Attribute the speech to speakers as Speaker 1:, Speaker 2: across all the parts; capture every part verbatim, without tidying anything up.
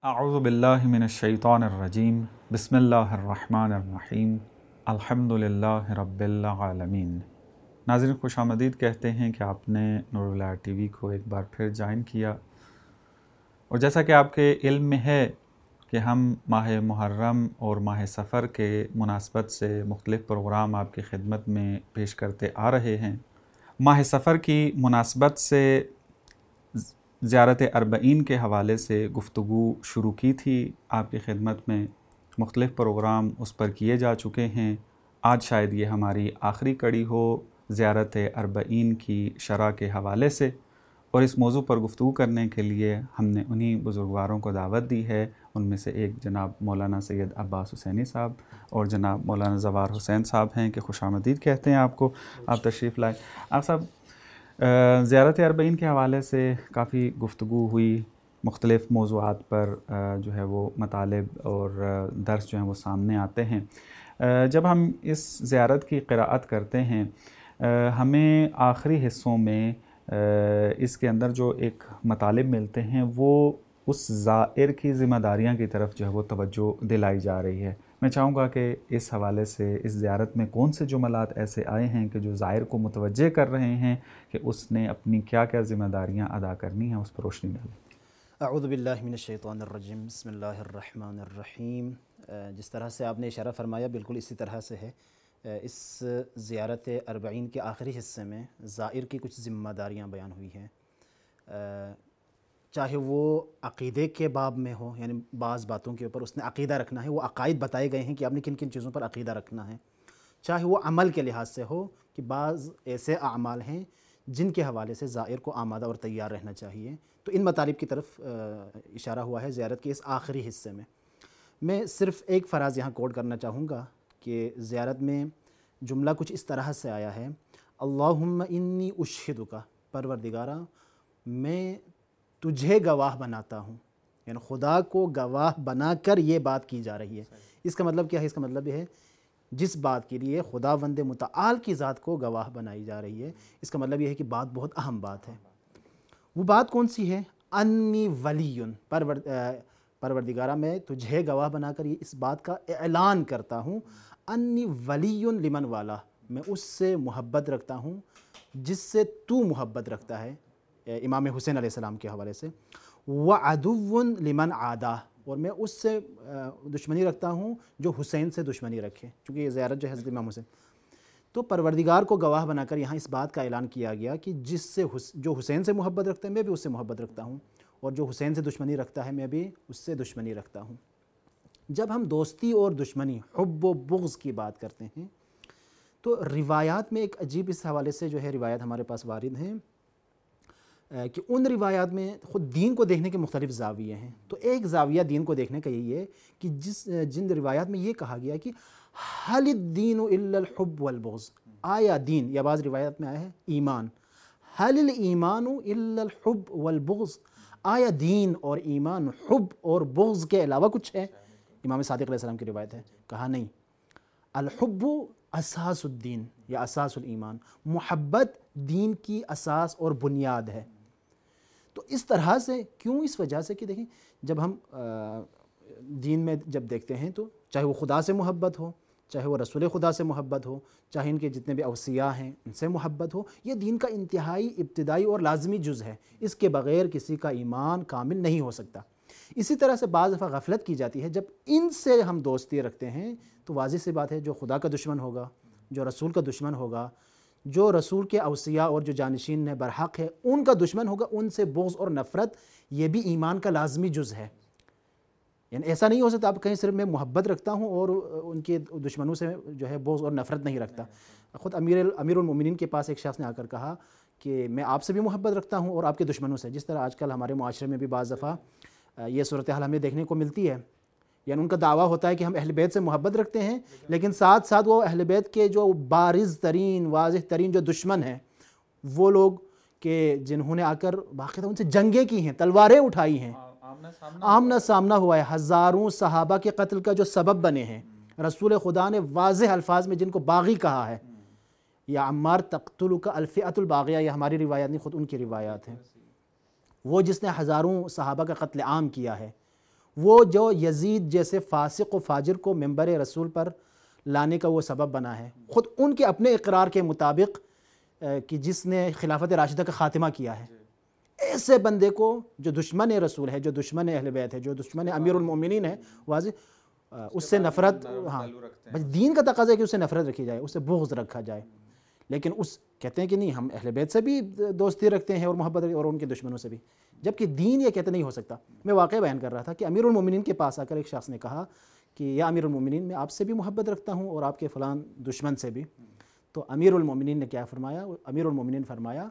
Speaker 1: اعوذ باللہ من الشیطان الرجیم بسم اللہ الرحمن الرحیم الحمدللہ رب العالمین۔ ناظرین خوش آمدید کہتے ہیں کہ آپ نے نور الہدایت ٹی وی کو ایک بار پھر جوائن کیا، اور جیسا کہ آپ کے علم میں ہے کہ ہم ماہ محرم اور ماہ سفر کے مناسبت سے مختلف پروگرام آپ کی خدمت میں پیش کرتے آ رہے ہیں۔ ماہ سفر کی مناسبت سے زیارت اربعین کے حوالے سے گفتگو شروع کی تھی، آپ کی خدمت میں مختلف پروگرام اس پر کیے جا چکے ہیں۔ آج شاید یہ ہماری آخری کڑی ہو زیارت اربعین کی شرح کے حوالے سے، اور اس موضوع پر گفتگو کرنے کے لیے ہم نے انہی بزرگواروں کو دعوت دی ہے۔ ان میں سے ایک جناب مولانا سید عباس حسینی صاحب اور جناب مولانا زوار حسین صاحب ہیں کہ خوش آمدید کہتے ہیں آپ کو، آپ تشریف لائے۔ آپ صاحب، زیارت اربعین کے حوالے سے کافی گفتگو ہوئی، مختلف موضوعات پر جو ہے وہ مطالب اور درس جو ہیں وہ سامنے آتے ہیں۔ جب ہم اس زیارت کی قراءت کرتے ہیں، ہمیں آخری حصوں میں اس کے اندر جو ایک مطالب ملتے ہیں وہ اس زائر کی ذمہ داریاں کی طرف جو ہے وہ توجہ دلائی جا رہی ہے۔ میں چاہوں گا کہ اس حوالے سے اس زیارت میں کون سے جملات ایسے آئے ہیں کہ جو زائر کو متوجہ کر رہے ہیں کہ اس نے اپنی کیا کیا ذمہ داریاں ادا کرنی ہیں، اس پر روشنی ڈالیں۔
Speaker 2: اعوذ باللہ من الشیطان الرجیم، بسم اللہ الرحمن الرحیم۔ جس طرح سے آپ نے اشارہ فرمایا بالکل اسی طرح سے ہے۔ اس زیارت اربعین کے آخری حصے میں زائر کی کچھ ذمہ داریاں بیان ہوئی ہیں، چاہے وہ عقیدے کے باب میں ہو، یعنی بعض باتوں کے اوپر اس نے عقیدہ رکھنا ہے، وہ عقائد بتائے گئے ہیں کہ آپ نے کن کن چیزوں پر عقیدہ رکھنا ہے، چاہے وہ عمل کے لحاظ سے ہو کہ بعض ایسے اعمال ہیں جن کے حوالے سے زائر کو آمادہ اور تیار رہنا چاہیے۔ تو ان مطالب کی طرف اشارہ ہوا ہے زیارت کے اس آخری حصے میں۔ میں صرف ایک فراز یہاں کوٹ کرنا چاہوں گا کہ زیارت میں جملہ کچھ اس طرح سے آیا ہے، اللہم انی اشہدک، پروردگارا میں تجھے گواہ بناتا ہوں، یعنی خدا کو گواہ بنا کر یہ بات کی جا رہی ہے۔ اس کا مطلب کیا ہے؟ اس کا مطلب یہ ہے جس بات کے لیے خداوند متعال کی ذات کو گواہ بنائی جا رہی ہے، اس کا مطلب یہ ہے کہ بات بہت اہم بات ہے۔ وہ بات کون سی ہے؟ انی ولی، پروردگارہ میں تجھے گواہ بنا کر یہ اس بات کا اعلان کرتا ہوں، انی ولی لمن والا، میں اس سے محبت رکھتا ہوں جس سے تو محبت رکھتا ہے، امام حسین علیہ السلام کے حوالے سے، وعدو لمن عادا، اور میں اس سے دشمنی رکھتا ہوں جو حسین سے دشمنی رکھے، چونکہ یہ زیارت جو ہے حضرت امام حسین۔ تو پروردگار کو گواہ بنا کر یہاں اس بات کا اعلان کیا گیا کہ جس سے جو حسین سے محبت رکھتا ہے میں بھی اس سے محبت رکھتا ہوں، اور جو حسین سے دشمنی رکھتا ہے میں بھی اس سے دشمنی رکھتا ہوں۔ جب ہم دوستی اور دشمنی، حب و بغض کی بات کرتے ہیں تو روایات میں ایک عجیب اس حوالے سے جو ہے روایات ہمارے پاس وارد ہیں کہ ان روایات میں خود دین کو دیکھنے کے مختلف زاویے ہیں۔ تو ایک زاویہ دین کو دیکھنے کا یہی ہے کہ جس جن روایات میں یہ کہا گیا کہ حل الدین الا الحب والبغض، آیا دین، یا بعض روایات میں آیا ہے ایمان، حل الایمان الا الحب والبغض، آیا دین اور ایمان حب اور بغض کے علاوہ کچھ ہے؟ امام صادق علیہ السلام کی روایت ہے، کہا نہیں، الحب اساس الدین یا اساس الایمان، محبت دین کی اساس اور بنیاد ہے۔ تو اس طرح سے کیوں؟ اس وجہ سے کہ دیکھیں جب ہم دین میں جب دیکھتے ہیں تو چاہے وہ خدا سے محبت ہو، چاہے وہ رسول خدا سے محبت ہو، چاہے ان کے جتنے بھی اوصیاء ہیں ان سے محبت ہو، یہ دین کا انتہائی ابتدائی اور لازمی جز ہے، اس کے بغیر کسی کا ایمان کامل نہیں ہو سکتا۔ اسی طرح سے بعض دفعہ غفلت کی جاتی ہے، جب ان سے ہم دوستی رکھتے ہیں تو واضح سی بات ہے جو خدا کا دشمن ہوگا، جو رسول کا دشمن ہوگا، جو رسول کے اوصیاء اور جو جانشین برحق ہے ان کا دشمن ہوگا، ان سے بغض اور نفرت یہ بھی ایمان کا لازمی جز ہے۔ یعنی ایسا نہیں ہو سکتا آپ کہیں صرف میں محبت رکھتا ہوں اور ان کے دشمنوں سے جو ہے بغض اور نفرت نہیں رکھتا۔ خود امیر امیر المومنین کے پاس ایک شخص نے آ کر کہا کہ میں آپ سے بھی محبت رکھتا ہوں اور آپ کے دشمنوں سے، جس طرح آج کل ہمارے معاشرے میں بھی بعض دفعہ یہ صورتحال ہمیں دیکھنے کو ملتی ہے۔ یعنی ان کا دعویٰ ہوتا ہے کہ ہم اہل بیت سے محبت رکھتے ہیں، لیکن ساتھ ساتھ وہ اہل بیت کے جو بارز ترین واضح ترین جو دشمن ہیں، وہ لوگ کہ جنہوں نے آ کر باقاعدہ ان سے جنگیں کی ہیں، تلواریں اٹھائی ہیں، آمنا سامنا ہوا ہے، ہزاروں صحابہ کے قتل کا جو سبب بنے ہیں، رسول خدا نے واضح الفاظ میں جن کو باغی کہا ہے، یا عمار تقتلک الفئۃ الباغیہ، یہ ہماری روایات نہیں، خود ان کی روایات ہیں، وہ جس نے ہزاروں صحابہ کا قتل عام کیا ہے، وہ جو یزید جیسے فاسق و فاجر کو منبر رسول پر لانے کا وہ سبب بنا ہے، خود ان کے اپنے اقرار کے مطابق کہ جس نے خلافت راشدہ کا خاتمہ کیا ہے، ایسے بندے کو جو دشمن رسول ہے، جو دشمن اہل بیت ہے، جو دشمن امیر المومنین ہے، واضح اس سے نفرت، ہاں دین کا تقاضا ہے کہ اس سے نفرت رکھی جائے، اس سے بغض رکھا جائے، لیکن اس کہتے ہیں کہ نہیں ہم اہل بیت سے بھی دوستی رکھتے ہیں اور محبت رکھتے ہیں اور ان کے دشمنوں سے بھی، جبکہ دین یہ کہتے نہیں ہو سکتا۔ میں واقعہ بیان کر رہا تھا کہ امیر المومنین کے پاس آ کر ایک شخص نے کہا کہ یا امیر المومنین میں آپ سے بھی محبت رکھتا ہوں اور آپ کے فلان دشمن سے بھی، تو امیر المومنین نے کیا فرمایا؟ امیر المومنین فرمایا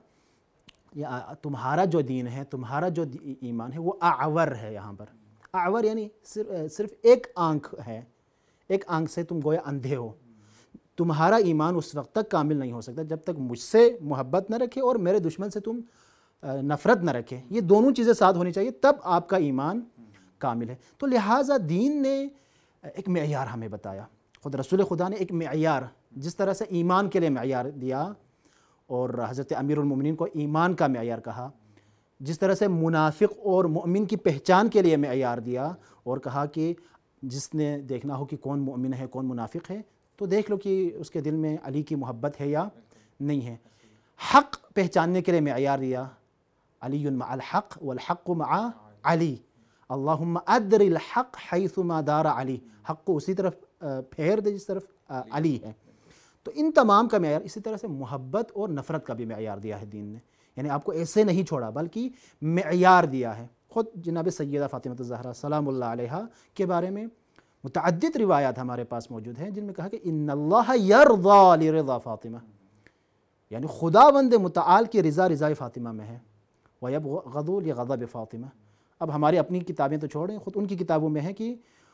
Speaker 2: یا تمہارا جو دین ہے، تمہارا جو ایمان ہے وہ اعور ہے۔ یہاں پر اعور یعنی صرف ایک آنکھ ہے، ایک آنکھ سے تم گویا اندھے ہو۔ تمہارا ایمان اس وقت تک کامل نہیں ہو سکتا جب تک مجھ سے محبت نہ رکھے اور میرے دشمن سے تم نفرت نہ رکھے، یہ دونوں چیزیں ساتھ ہونی چاہیے، تب آپ کا ایمان کامل ہے۔ تو لہٰذا دین نے ایک معیار ہمیں بتایا، خود رسول خدا نے ایک معیار، جس طرح سے ایمان کے لیے معیار دیا اور حضرت امیر المومنین کو ایمان کا معیار کہا، جس طرح سے منافق اور مؤمن کی پہچان کے لیے معیار دیا اور کہا کہ جس نے دیکھنا ہو کہ کون مؤمن ہے کون منافق ہے تو دیکھ لو کہ اس کے دل میں علی کی محبت ہے یا نہیں ہے۔ حق پہچاننے کے لیے معیار دیا، علی مع الحق والحق مع علی، اللہم ادر الحق حیث ما دار علی، حق کو اسی طرف پھیر دے جس طرف علی ہے۔ تو ان تمام کا معیار، اسی طرح سے محبت اور نفرت کا بھی معیار دیا ہے دین نے، یعنی آپ کو ایسے نہیں چھوڑا بلکہ معیار دیا ہے۔ خود جناب سیدہ فاطمہ الزہرا سلام اللہ علیہا کے بارے میں متعدد روایات ہمارے پاس موجود ہیں جن میں کہا کہ ان اللہ یرضی لرضا فاطمہ، یعنی خداوند متعال کی رضا رضا فاطمہ میں ہے، ویبغض لغضب فاطمہ۔ اب ہماری اپنی کتابیں تو چھوڑیں، خود ان کی کتابوں میں ہے کہ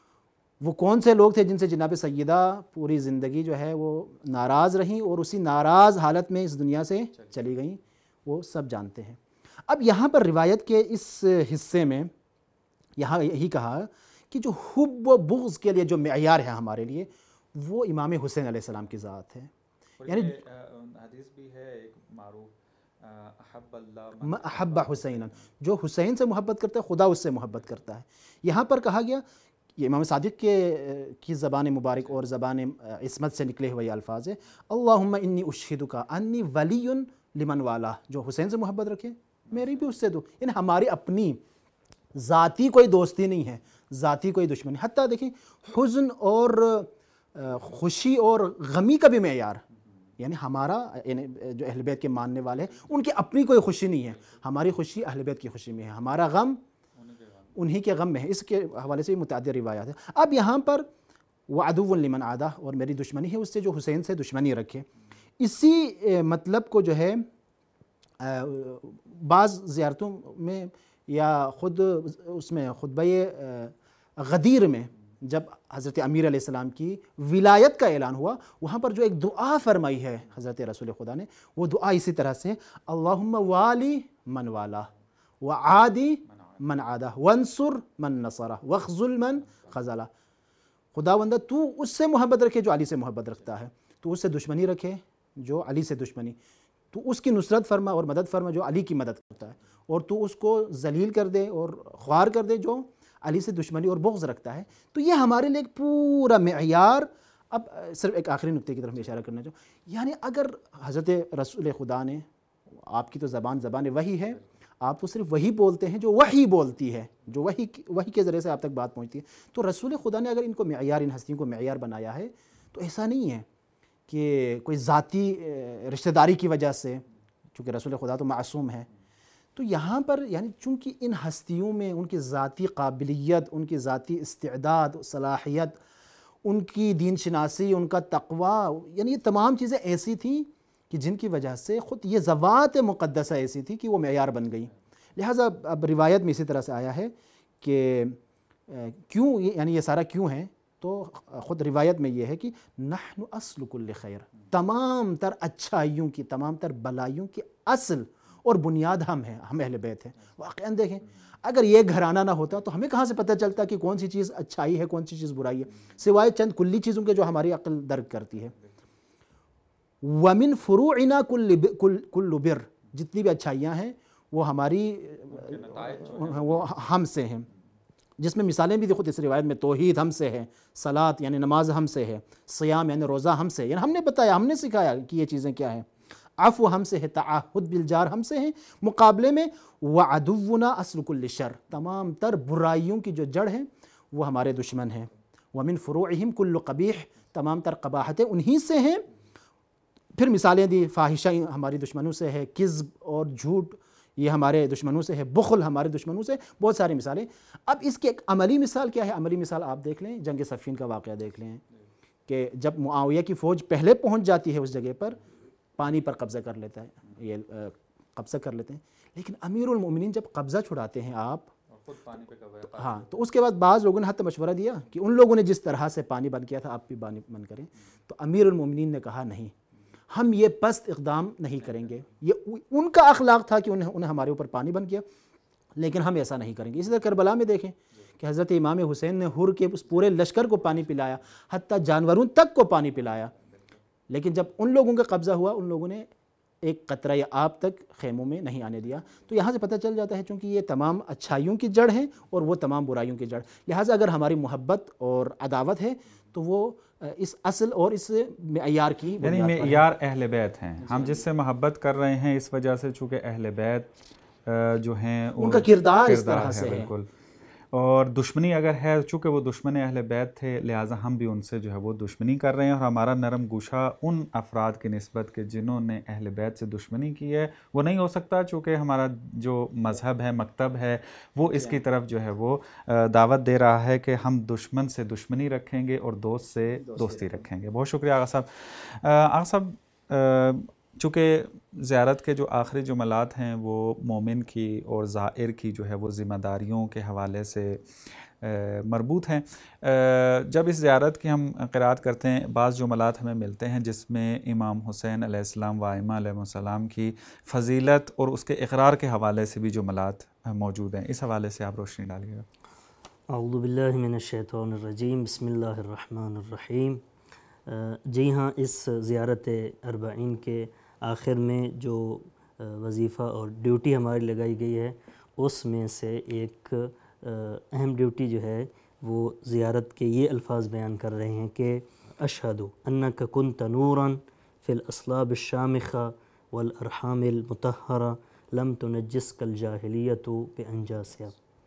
Speaker 2: وہ کون سے لوگ تھے جن سے جناب سیدہ پوری زندگی جو ہے وہ ناراض رہیں اور اسی ناراض حالت میں اس دنیا سے چلی گئیں، وہ سب جانتے ہیں۔ اب یہاں پر روایت کے اس حصے میں یہاں یہی کہا کہ جو حب و بغض کے لیے جو معیار ہے ہمارے لیے وہ امام حسین علیہ السلام کی ذات ہے، یعنی
Speaker 1: حدیث بھی ہے ایک معروف، احب اللہ
Speaker 2: احب حسین، جو حسین سے محبت کرتا ہے خدا اس سے محبت کرتا ہے۔ یہاں پر کہا گیا، یہ امام صادق کے کی زبان مبارک اور زبان عصمت سے نکلے ہوئے الفاظ ہے، اللہم انی اشہدک انی ولی لمن والا، جو حسین سے محبت رکھے میری بھی اس سے دو، یعنی ہماری اپنی ذاتی کوئی دوستی نہیں ہے، ذاتی کوئی دشمنی۔ حتیٰ دیکھیں حزن اور خوشی اور غمی کا بھی معیار، یعنی ہمارا یعنی جو اہل بیت کے ماننے والے ہیں ان کی اپنی کوئی خوشی نہیں ہے، ہماری خوشی اہل بیت کی خوشی میں ہے، ہمارا غم انہی کے غم میں ہے۔ اس کے حوالے سے متعدد روایات ہیں۔ اب یہاں پر وعدو لمن عادہ، اور میری دشمنی ہے اس سے جو حسین سے دشمنی رکھے، اسی مطلب کو جو ہے بعض زیارتوں میں یا خود اس میں خطبہ غدیر میں جب حضرت امیر علیہ السلام کی ولایت کا اعلان ہوا، وہاں پر جو ایک دعا فرمائی ہے حضرت رسول خدا نے، وہ دعا اسی طرح سے اللہم والی من والا وعادی من عادہ وانصر من نصرہ واخذل من خذلہ، خداوندہ تو اس سے محبت رکھے جو علی سے محبت رکھتا ہے، تو اس سے دشمنی رکھے جو علی سے دشمنی، تو اس کی نصرت فرما اور مدد فرما جو علی کی مدد کرتا ہے، اور تو اس کو ذلیل کر دے اور خوار کر دے جو علی سے دشمنی اور بغض رکھتا ہے۔ تو یہ ہمارے لیے ایک پورا معیار۔ اب صرف ایک آخری نقطے کی طرف میں اشارہ کرنا چاہوں، یعنی اگر حضرت رسول خدا نے، آپ کی تو زبان زبان وحی ہے، آپ تو صرف وہی بولتے ہیں جو وحی بولتی ہے، جو وحی وحی کے ذریعے سے آپ تک بات پہنچتی ہے، تو رسول خدا نے اگر ان کو معیار، ان ہستیوں کو معیار بنایا ہے تو ایسا نہیں ہے کہ کوئی ذاتی رشتہ داری کی وجہ سے، چونکہ رسول خدا تو معصوم ہے، تو یہاں پر یعنی چونکہ ان ہستیوں میں ان کی ذاتی قابلیت، ان کی ذاتی استعداد، صلاحیت، ان کی دین شناسی، ان کا تقوی، یعنی یہ تمام چیزیں ایسی تھیں کہ جن کی وجہ سے خود یہ ذوات مقدسہ ایسی تھی کہ وہ معیار بن گئی۔ لہٰذا اب روایت میں اسی طرح سے آیا ہے کہ کیوں، یعنی یہ سارا کیوں ہے، تو خود روایت میں یہ ہے کہ نحن اصل کل خیر، تمام تر اچھائیوں کی، تمام تر بلائیوں کی اصل اور بنیاد ہم ہیں، ہم اہل بیت ہیں۔ واقعاً دیکھیں اگر یہ گھرانہ نہ ہوتا تو ہمیں کہاں سے پتہ چلتا کہ کون سی چیز اچھائی ہے کون سی چیز برائی ہے، سوائے چند کلی چیزوں کے جو ہماری عقل درک کرتی ہے۔ وَمِن فُرُوعِنَا كُلُّ بِرٍ، جتنی بھی اچھائیاں ہیں وہ ہماری وہ ہم سے ہیں۔ جس میں مثالیں بھی دیکھو اس روایت میں توحید ہم سے ہے، صلاۃ یعنی نماز ہم سے ہے، صیام یعنی روزہ ہم سے، یعنی ہم نے بتایا، ہم نے سکھایا کہ یہ چیزیں کیا ہیں، عفو ہم سے ہے، تعاہد بالجار ہم سے ہے، مقابلے میں وعدونا اصل کل شر، تمام تر برائیوں کی جو جڑ ہیں وہ ہمارے دشمن ہیں، ومن فروعہم کل قبیح، تمام تر قباحتیں انہی سے ہیں۔ پھر مثالیں دی، فاحشہ ہماری دشمنوں سے ہے، کذب اور جھوٹ یہ ہمارے دشمنوں سے ہے، بخل ہمارے دشمنوں سے، بہت ساری مثالیں۔ اب اس کی ایک عملی مثال کیا ہے؟ عملی مثال آپ دیکھ لیں، جنگ صفین کا واقعہ دیکھ لیں کہ جب معاویہ کی فوج پہلے پہنچ جاتی ہے اس جگہ پر، پانی پر قبضہ کر لیتا ہے، یہ قبضہ کر لیتے ہیں، لیکن امیر المومنین جب قبضہ چھڑاتے ہیں آپ، ہاں، تو اس کے بعد بعض لوگوں نے حتی مشورہ دیا کہ ان لوگوں نے جس طرح سے پانی بند کیا تھا آپ بھی پانی بند کریں، تو امیر المومنین نے کہا نہیں، ہم یہ پست اقدام نہیں کریں گے، یہ ان کا اخلاق تھا کہ انہیں انہیں ہمارے اوپر پانی بند کیا، لیکن ہم ایسا نہیں کریں گے۔ اسی طرح کربلا میں دیکھیں کہ حضرت امام حسین نے حر کے اس پورے لشکر کو پانی پلایا، حتیٰ جانوروں تک کو پانی پلایا، لیکن جب ان لوگوں کا قبضہ ہوا ان لوگوں نے ایک قطرہ یا آب تک خیموں میں نہیں آنے دیا۔ تو یہاں سے پتہ چل جاتا ہے چونکہ یہ تمام اچھائیوں کی جڑ ہیں اور وہ تمام برائیوں کی جڑ، لہٰذا اگر ہماری محبت اور عداوت ہے تو وہ اس اصل اور اس معیار کی بنیاد پر ہے،
Speaker 1: یعنی معیار اہل بیت ہیں، ہم جس سے محبت کر رہے ہیں اس وجہ سے چونکہ اہل بیت جو ہیں
Speaker 2: ان کا کردار اس طرح سے ہے،
Speaker 1: بالکل، اور دشمنی اگر ہے چونکہ وہ دشمن اہل بیت تھے لہٰذا ہم بھی ان سے جو ہے وہ دشمنی کر رہے ہیں، اور ہمارا نرم گوشہ ان افراد کی نسبت کے جنہوں نے اہل بیت سے دشمنی کی ہے وہ نہیں ہو سکتا، چونکہ ہمارا جو مذہب ہے، مکتب ہے، وہ اس کی طرف جو ہے وہ دعوت دے رہا ہے کہ ہم دشمن سے دشمنی رکھیں گے اور دوست سے دوستی رکھیں گے۔ بہت شکریہ آغا صاحب۔ آغا صاحب، چونکہ زیارت کے جو آخری جملات ہیں وہ مومن کی اور زائر کی جو ہے وہ ذمہ داریوں کے حوالے سے مربوط ہیں، جب اس زیارت کی ہم قرأت کرتے ہیں بعض جملات ہمیں ملتے ہیں جس میں امام حسین علیہ السلام و ائمہ علیہ السلام کی فضیلت اور اس کے اقرار کے حوالے سے بھی جملات موجود ہیں، اس حوالے سے آپ روشنی ڈالیے گا۔
Speaker 3: اعوذ باللہ من الشیطان الرجیم، بسم اللہ الرحمن الرحیم۔ جی ہاں، اس زیارت اربعین کے آخر میں جو وظیفہ اور ڈیوٹی ہماری لگائی گئی ہے اس میں سے ایک اہم ڈیوٹی جو ہے وہ زیارت کے یہ الفاظ بیان کر رہے ہیں کہ اشہد انک کنت نورا فی الاصلاب الشامخہ والارحام المطہرہ لم تنجسک الجاہلیۃ بانجاسها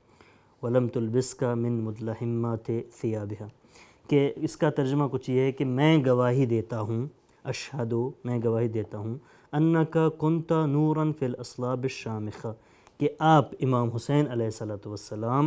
Speaker 3: ولم تلبسک من مدلہمات ثیابها، کہ اس کا ترجمہ کچھ یہ ہے کہ میں گواہی دیتا ہوں، اشہد میں گواہی دیتا ہوں، انک کنت نورا فی الاصلاب الشامخہ، کہ آپ امام حسین علیہ الصلوۃ والسلام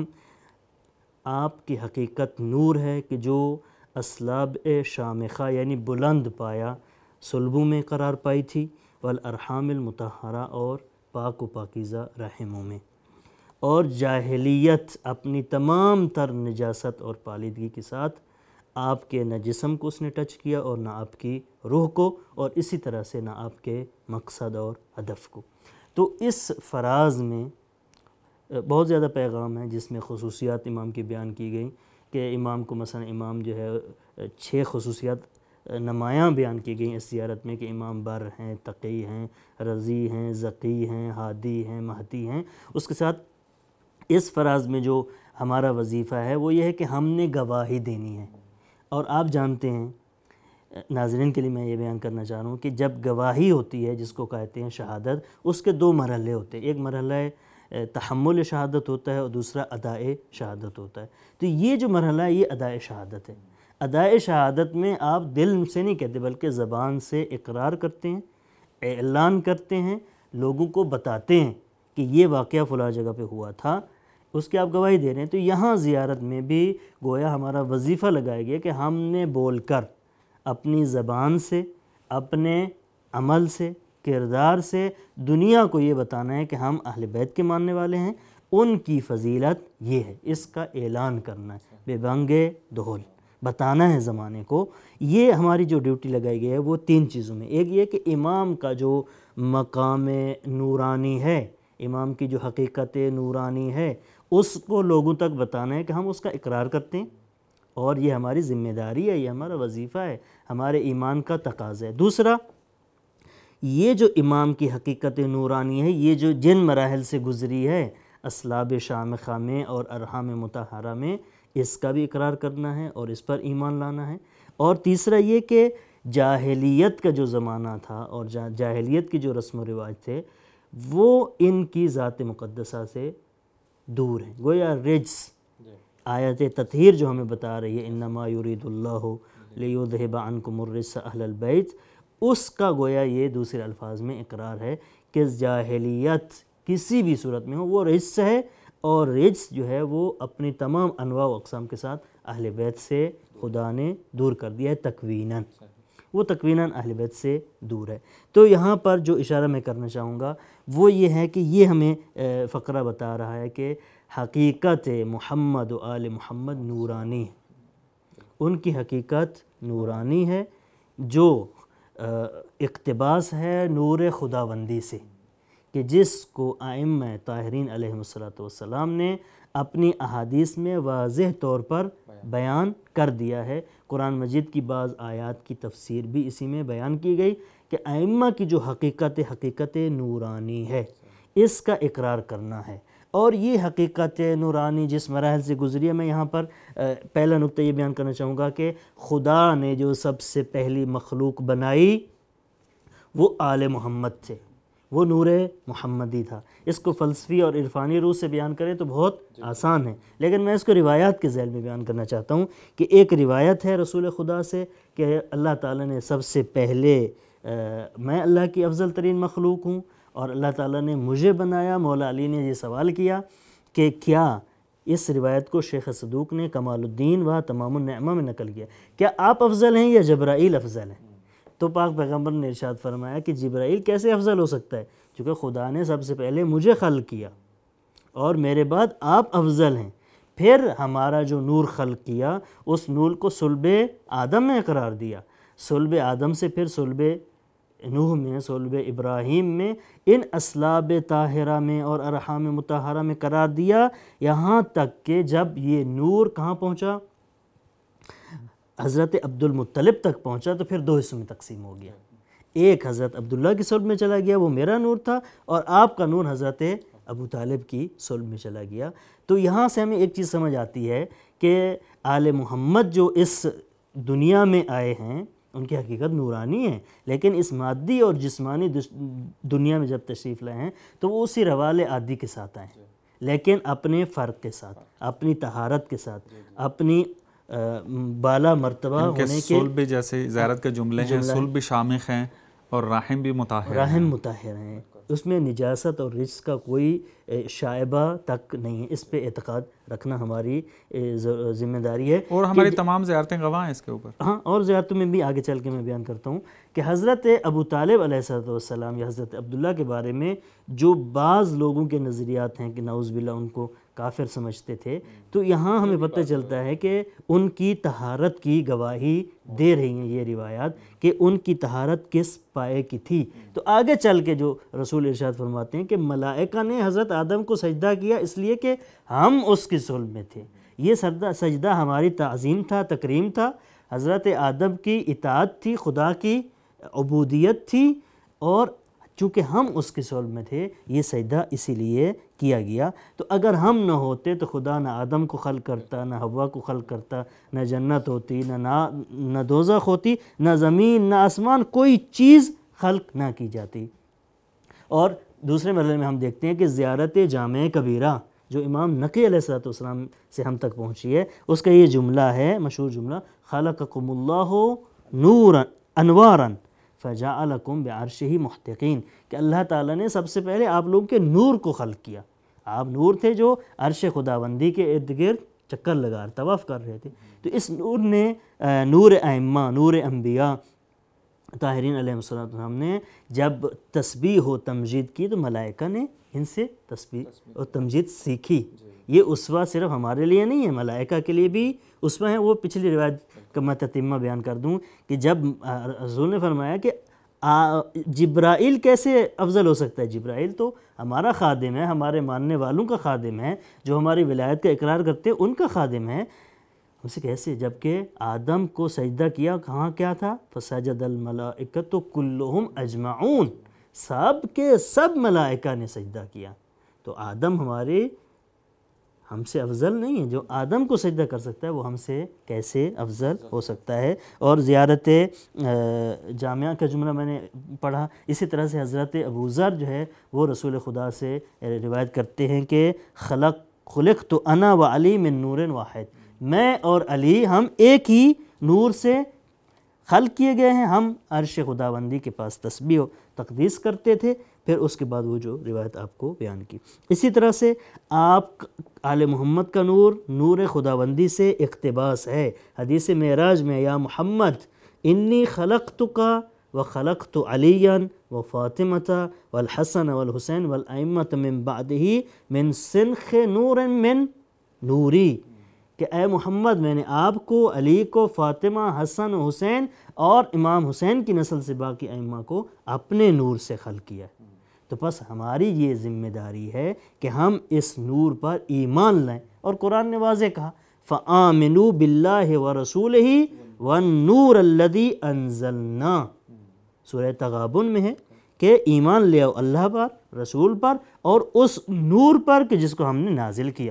Speaker 3: آپ کی حقیقت نور ہے کہ جو اصلاب شامخہ یعنی بلند پایا صلبوں میں قرار پائی تھی، والارحام المطہرہ اور پاک و پاکیزہ رحموں میں، اور جاہلیت اپنی تمام تر نجاست اور پالیدگی کے ساتھ آپ کے نہ جسم کو اس نے ٹچ کیا اور نہ آپ کی روح کو، اور اسی طرح سے نہ آپ کے مقصد اور ہدف کو۔ تو اس فراز میں بہت زیادہ پیغام ہے جس میں خصوصیات امام کی بیان کی گئی کہ امام کو مثلا امام جو ہے چھ خصوصیات نمایاں بیان کی گئی اس زیارت میں کہ امام بر ہیں، تقی ہیں، رضی ہیں، ذکی ہیں، ہادی ہیں، مہدی ہیں۔ اس کے ساتھ اس فراز میں جو ہمارا وظیفہ ہے وہ یہ ہے کہ ہم نے گواہی دینی ہے، اور آپ جانتے ہیں، ناظرین کے لیے میں یہ بیان کرنا چاہ رہا ہوں کہ جب گواہی ہوتی ہے جس کو کہتے ہیں شہادت، اس کے دو مرحلے ہوتے ہیں، ایک مرحلہ تحمل شہادت ہوتا ہے اور دوسرا ادائے شہادت ہوتا ہے۔ تو یہ جو مرحلہ ہے یہ ادائے شہادت ہے۔ ادائے شہادت میں آپ دل سے نہیں کہتے بلکہ زبان سے اقرار کرتے ہیں، اعلان کرتے ہیں، لوگوں کو بتاتے ہیں کہ یہ واقعہ فلاں جگہ پہ ہوا تھا، اس کی آپ گواہی دے رہے ہیں۔ تو یہاں زیارت میں بھی گویا ہمارا وظیفہ لگایا گیا کہ ہم نے بول کر اپنی زبان سے، اپنے عمل سے، کردار سے دنیا کو یہ بتانا ہے کہ ہم اہل بیت کے ماننے والے ہیں، ان کی فضیلت یہ ہے، اس کا اعلان کرنا ہے، بے بانگے دہل بتانا ہے زمانے کو۔ یہ ہماری جو ڈیوٹی لگائی گئی ہے وہ تین چیزوں میں، ایک یہ کہ امام کا جو مقام نورانی ہے، امام کی جو حقیقت نورانی ہے اس کو لوگوں تک بتانا ہے کہ ہم اس کا اقرار کرتے ہیں، اور یہ ہماری ذمہ داری ہے، یہ ہمارا وظیفہ ہے، ہمارے ایمان کا تقاضا ہے۔ دوسرا، یہ جو امام کی حقیقت نورانی ہے یہ جو جن مراحل سے گزری ہے، اسلاب شامخہ میں اور ارحام مطہرہ میں، اس کا بھی اقرار کرنا ہے اور اس پر ایمان لانا ہے۔ اور تیسرا یہ کہ جاہلیت کا جو زمانہ تھا اور جاہلیت کی جو رسم و رواج تھے وہ ان کی ذات مقدسہ سے دور ہیں، گویا رجس، آیت تطہیر جو ہمیں بتا رہی ہے انما یرید اللہ لیذہب عنکم الرجس اہل البیت، اس کا گویا یہ دوسرے الفاظ میں اقرار ہے کہ جاہلیت کسی بھی صورت میں ہو وہ رجس ہے، اور رجس جو ہے وہ اپنی تمام انواع و اقسام کے ساتھ اہل بیت سے خدا نے دور کر دیا ہے تکویناً، وہ تکویناً اہل بیت سے دور ہے۔ تو یہاں پر جو اشارہ میں کرنا چاہوں گا وہ یہ ہے کہ یہ ہمیں فقرہ بتا رہا ہے کہ حقیقت محمد و آل محمد نورانی ہے، ان کی حقیقت نورانی ہے جو اقتباس ہے نور خداوندی سے، کہ جس کو ائمہ طاہرین علیہ الصلوۃ والسلام نے اپنی احادیث میں واضح طور پر بیان کر دیا ہے۔ قرآن مجید کی بعض آیات کی تفسیر بھی اسی میں بیان کی گئی کہ ائمہ کی جو حقیقت حقیقت نورانی ہے اس کا اقرار کرنا ہے، اور یہ حقیقت نورانی جس مراحل سے گزری ہے، میں یہاں پر پہلا نقطہ یہ بیان کرنا چاہوں گا کہ خدا نے جو سب سے پہلی مخلوق بنائی وہ آل محمد تھے، وہ نور محمدی تھا۔ اس کو فلسفی اور عرفانی روح سے بیان کریں تو بہت آسان ہے، لیکن میں اس کو روایات کے ذیل میں بیان کرنا چاہتا ہوں کہ ایک روایت ہے رسول خدا سے کہ اللہ تعالیٰ نے سب سے پہلے میں اللہ کی افضل ترین مخلوق ہوں اور اللہ تعالیٰ نے مجھے بنایا۔ مولا علی نے یہ سوال کیا کہ کیا، اس روایت کو شیخ صدوق نے کمال الدین و تمام النعمہ میں نقل کیا، کیا آپ افضل ہیں یا جبرائیل افضل ہیں؟ تو پاک پیغمبر نے ارشاد فرمایا کہ جبرائیل کیسے افضل ہو سکتا ہے، کیونکہ خدا نے سب سے پہلے مجھے خلق کیا اور میرے بعد آپ افضل ہیں۔ پھر ہمارا جو نور خلق کیا اس نور کو صلب آدم میں قرار دیا، صلب آدم سے پھر صلب نوح میں، صلب ابراہیم میں، ان اسلاب طاہرہ میں اور ارحام مطہرہ میں قرار دیا، یہاں تک کہ جب یہ نور کہاں پہنچا، حضرت عبد المطلب تک پہنچا تو پھر دو حصوں میں تقسیم ہو گیا۔ ایک حضرت عبداللہ کی صلب میں چلا گیا، وہ میرا نور تھا، اور آپ کا نور حضرت ابو طالب کی صلب میں چلا گیا۔ تو یہاں سے ہمیں ایک چیز سمجھ آتی ہے کہ آل محمد جو اس دنیا میں آئے ہیں ان کی حقیقت نورانی ہے، لیکن اس مادی اور جسمانی دنیا میں جب تشریف لائے ہیں تو وہ اسی روال عادی کے ساتھ آئے ہیں، لیکن اپنے فرق کے ساتھ، اپنی طہارت کے ساتھ، اپنی بالا مرتبہ ہونے کے،
Speaker 1: صلب جیسے زیارت کے جملے ہیں، صلب شامخ ہیں اور رحم بھی مطہر ہیں،
Speaker 3: رحم مطہر ہیں، اس میں نجاست اور رجس کا کوئی شائبہ تک نہیں ہے۔ اس پہ اعتقاد رکھنا ہماری ذمہ داری ہے،
Speaker 1: اور ہماری تمام زیارتیں گواہ ہیں اس کے اوپر۔
Speaker 3: ہاں، اور زیارتوں میں بھی آگے چل کے میں بیان کرتا ہوں کہ حضرت ابو طالب علیہ السلام یا حضرت عبداللہ کے بارے میں جو بعض لوگوں کے نظریات ہیں کہ نعوذ باللہ ان کو کافر سمجھتے تھے، تو یہاں ہمیں پتہ چلتا ہے کہ ان کی طہارت کی گواہی دے رہی ہیں یہ روایات کہ ان کی طہارت کس پائے کی تھی۔ تو آگے چل کے جو رسول ارشاد فرماتے ہیں کہ ملائکہ نے حضرت آدم کو سجدہ کیا اس لیے کہ ہم اس کی صلب میں تھے، یہ سجدہ ہماری تعظیم تھا، تکریم تھا، حضرت آدم کی اطاعت تھی، خدا کی عبودیت تھی، اور چونکہ ہم اس کی صلب میں تھے یہ سجدہ اسی لیے کیا گیا۔ تو اگر ہم نہ ہوتے تو خدا نہ آدم کو خلق کرتا، نہ حوا کو خلق کرتا، نہ جنت ہوتی، نہ نہ دوزخ ہوتی، نہ زمین، نہ آسمان، کوئی چیز خلق نہ کی جاتی۔ اور دوسرے مرحلے میں ہم دیکھتے ہیں کہ زیارت جامع کبیرہ جو امام نقی علیہ السلام سے ہم تک پہنچی ہے، اس کا یہ جملہ ہے، مشہور جملہ، خلقکم اللہ نورا انوارا فجعلکم بعرشہ محتقین، کہ اللہ تعالیٰ نے سب سے پہلے آپ لوگوں کے نور کو خلق کیا۔ آپ نور تھے جو عرش خداوندی کے ارد گرد چکر لگا طواف کر رہے تھے، تو اس نور نے نور ائمہ، نور انبیاء طاہرین علیہ السلام نے جب تسبیح و تمجید کی تو ملائکہ نے ان سے تسبیح اور تمجید سیکھی۔ یہ اسوہ صرف ہمارے لیے نہیں ہے، ملائکہ کے لیے بھی اسوہ ہیں۔ وہ پچھلی روایت کا میں تتمہ بیان کر دوں کہ جب حضور نے فرمایا کہ جبرائیل کیسے افضل ہو سکتا ہے، جبرائیل تو ہمارا خادم ہے، ہمارے ماننے والوں کا خادم ہے، جو ہماری ولایت کا اقرار کرتے ہیں ان کا خادم ہے۔ ہم سے کیسے، جبکہ آدم کو سجدہ کیا کہاں کیا تھا، فسجد الملائکۃ کلہم اجمعون، سب کے سب ملائکہ نے سجدہ کیا۔ تو آدم ہمارے ہم سے افضل نہیں ہے. جو آدم کو سجدہ کر سکتا ہے وہ ہم سے کیسے افضل ہو سکتا ہے. اور زیارت جامعہ کا جملہ میں نے پڑھا. اسی طرح سے حضرت ابو ذر جو ہے وہ رسول خدا سے روایت کرتے ہیں کہ خلق خلقت انا و علی من نور واحد، میں اور علی ہم ایک ہی نور سے خلق کیے گئے ہیں. ہم عرش خداوندی کے پاس تسبیح و تقدیس کرتے تھے. پھر اس کے بعد وہ جو روایت آپ کو بیان کی. اسی طرح سے آپ آل محمد کا نور نور خداوندی سے اقتباس ہے. حدیث معراج میں یا محمد انی خلقتک و خلقت علی و فاطمۃ والحسن والحسین والائمۃ من بعدہ من سنخ نور من نوری، کہ اے محمد میں نے آپ کو، علی کو، فاطمہ، حسن و حسین اور امام حسین کی نسل سے باقی ائمہ کو اپنے نور سے خلق کیا ہے. تو بس ہماری یہ ذمہ داری ہے کہ ہم اس نور پر ایمان لائیں. اور قرآن نے واضح کہا فآمنوا باللہ ورسولہ والنور الذی انزلنا، سورہ تغابن میں ہے کہ ایمان لے آؤ اللہ پر، رسول پر، اور اس نور پر کہ جس کو ہم نے نازل کیا.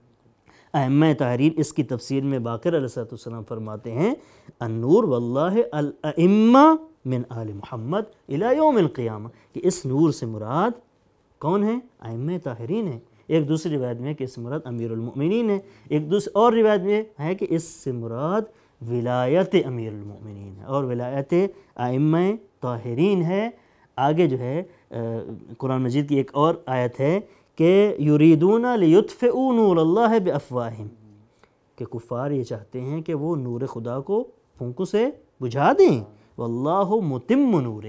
Speaker 3: ائمہ تحریر اس کی تفسیر میں باقر علیہ السلام فرماتے ہیں النور واللہ الائمہ من آل محمد الی یوم القیامہ، کہ اس نور سے مراد کون ہیں؟ ائمہ طاہرین ہیں. ایک دوسری روایت میں کہ اس سے مراد امیر المؤمنین ہے. ایک دوسری اور روایت میں ہے کہ اس سے مراد ولایت امیر المؤمنین ہے اور ولایت ائمہ طاہرین ہے. آگے جو ہے قرآن مجید کی ایک اور آیت ہے کہ یریدون لیطفئوا نور اللہ بافواہہم، کہ کفار یہ چاہتے ہیں کہ وہ نور خدا کو پھونکوں سے بجھا دیں. واللہ متم نورہ.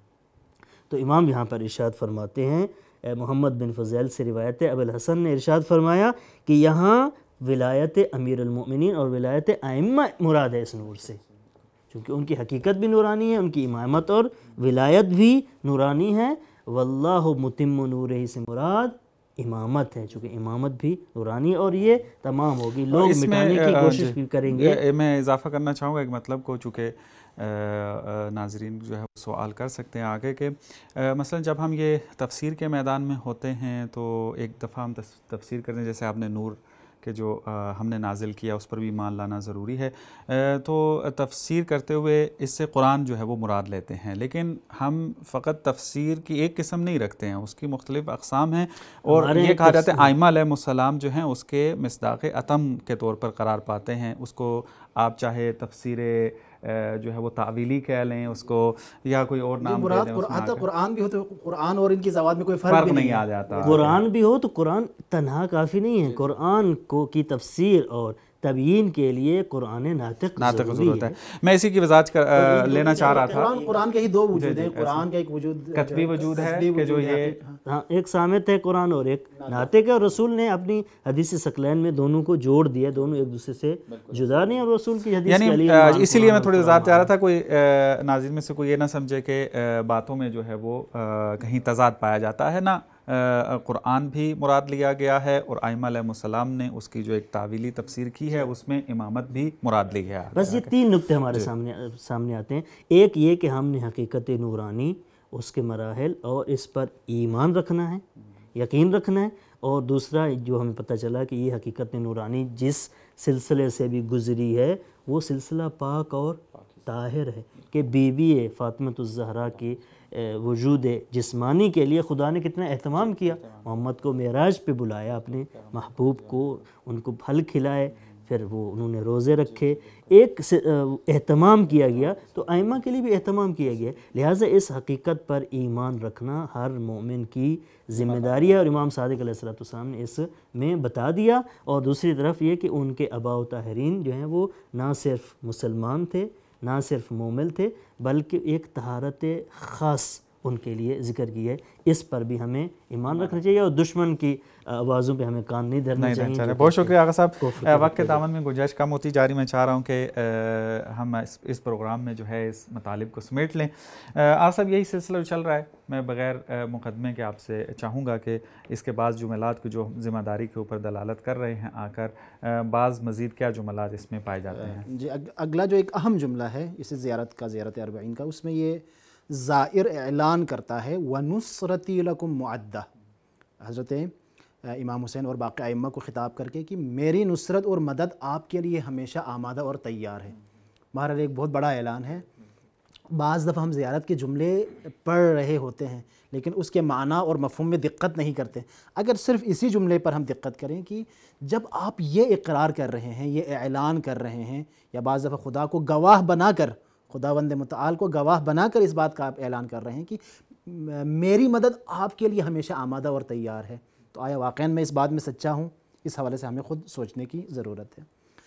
Speaker 3: تو امام یہاں پر ارشاد فرماتے ہیں، محمد بن فضیل سے روایت ہے، ابو الحسن نے ارشاد فرمایا کہ یہاں ولایت امیر المؤمنین اور ولایت ائمہ مراد ہے اس نور سے، چونکہ ان کی حقیقت بھی نورانی ہے، ان کی امامت اور ولایت بھی نورانی ہے. واللہ متم نورہ سے مراد امامت ہے، چونکہ امامت بھی نورانی، اور یہ تمام ہوگی. لوگ مٹانے کی کوشش بھی کریں گے.
Speaker 1: میں اضافہ کرنا چاہوں گا ایک مطلب کو، چونکہ ناظرین جو ہے سوال کر سکتے ہیں آگے کہ مثلا جب ہم یہ تفسیر کے میدان میں ہوتے ہیں تو ایک دفعہ ہم تفسیر کرتے ہیں، جیسے آپ نے نور کہ جو ہم نے نازل کیا اس پر بھی ایمان لانا ضروری ہے. تو تفسیر کرتے ہوئے اس سے قرآن جو ہے وہ مراد لیتے ہیں، لیکن ہم فقط تفسیر کی ایک قسم نہیں رکھتے ہیں، اس کی مختلف اقسام ہیں. اور یہ کہا جاتا ہے ائمہ علیہم السلام جو ہیں اس کے مصداق اتم کے طور پر قرار پاتے ہیں. اس کو آپ چاہے تفسیر جو ہے وہ تعویلی کہہ لیں اس کو، یا کوئی اور نام دے دیں.
Speaker 2: مراد قرآن بھی ہو تو قرآن اور ان کی زبان میں کوئی فرق نہیں
Speaker 1: آ جاتا.
Speaker 3: قرآن بھی ہو تو قرآن تنہا کافی نہیں ہے. قرآن کو کی تفسیر اور تبیین کے لیے قرآن ناطق
Speaker 1: ناطق ضرورت ہے. میں اسی کی وضاحت لینا چاہ رہا تھا.
Speaker 2: قرآن کے ہی دو وجود ہیں، قرآن کا ایک وجود
Speaker 1: کتبی وجود ہے کہ جو یہ
Speaker 3: ہاں ایک صامت ہے قرآن اور ایک ناطق ہے. اور رسول نے اپنی حدیث ثقلین میں دونوں کو جوڑ دیا، دونوں ایک دوسرے سے جدا نہیں. اور رسول کی حدیث
Speaker 1: یعنی اسی لیے میں تھوڑی وضاحت چاہ رہا تھا، کوئی ناظرین میں سے کوئی یہ نہ سمجھے کہ باتوں میں جو ہے وہ کہیں تضاد پایا جاتا ہے. نہ، قرآن بھی مراد لیا گیا ہے اور ائمہ علیہم السلام نے اس کی جو ایک تعویلی تفسیر کی ہے اس میں امامت بھی مراد لی ہے.
Speaker 3: بس یہ تین نکتے ہمارے سامنے سامنے آتے ہیں. ایک یہ کہ ہم نے حقیقت نورانی، اس کے مراحل اور اس پر ایمان رکھنا ہے، یقین رکھنا ہے. اور دوسرا جو ہمیں پتہ چلا کہ یہ حقیقت نورانی جس سلسلے سے بھی گزری ہے وہ سلسلہ پاک اور طاہر ہے، کہ بی بی فاطمۃ الزہرا کی وجود جسمانی کے لیے خدا نے کتنا اہتمام کیا. محمد کو معراج پہ بلایا، اپنے محبوب کو، ان کو پھل کھلائے، پھر وہ انہوں نے روزے رکھے، ایک اہتمام کیا گیا. تو ائمہ کے لیے بھی اہتمام کیا گیا. لہٰذا اس حقیقت پر ایمان رکھنا ہر مومن کی ذمہ داری ہے، اور امام صادق علیہ السلام نے اس میں بتا دیا. اور دوسری طرف یہ کہ ان کے آباء و طاہرین جو ہیں وہ نہ صرف مسلمان تھے، نہ صرف مومن تھے، بلکہ ایک طہارت خاص ان کے لیے ذکر کی ہے. اس پر بھی ہمیں ایمان رکھنا چاہیے اور دشمن کی آوازوں پہ ہمیں کان نہیں دھرنا چاہیے.
Speaker 1: بہت شکریہ آغا صاحب. وقت کے دامن میں گنجائش کم ہوتی جا رہی. میں چاہ رہا ہوں کہ ہم اس پروگرام میں جو ہے اس مطالب کو سمیٹ لیں. آغا صاحب یہی سلسلہ چل رہا ہے. میں بغیر مقدمے کے آپ سے چاہوں گا کہ اس کے بعض جملات کو جو ذمہ داری کے اوپر دلالت کر رہے ہیں آ کر بعض مزید کیا جملات اس میں پائے جاتے ہیں.
Speaker 2: جی اگلا جو ایک اہم جملہ ہے اس زیارت کا، زیارت اربعین کا، اس میں یہ زائر اعلان کرتا ہے وَنُصْرَتِي لَكُمْ مُعَدَّةٌ. حضرت امام حسین اور باقی ائمہ کو خطاب کر کے کہ میری نصرت اور مدد آپ کے لیے ہمیشہ آمادہ اور تیار ہے۔ بہرحال ایک بہت بڑا اعلان ہے۔ بعض دفعہ ہم زیارت کے جملے پڑھ رہے ہوتے ہیں لیکن اس کے معنی اور مفہوم میں دقت نہیں کرتے۔ اگر صرف اسی جملے پر ہم دقت کریں کہ جب آپ یہ اقرار کر رہے ہیں، یہ اعلان کر رہے ہیں، یا بعض دفعہ خدا کو گواہ بنا کر، خداوند متعال کو گواہ بنا کر اس بات کا آپ اعلان کر رہے ہیں کہ میری مدد آپ کے لیے ہمیشہ آمادہ اور تیار ہے، تو آیا واقعاً میں اس بات میں سچا ہوں؟ اس حوالے سے ہمیں خود سوچنے کی ضرورت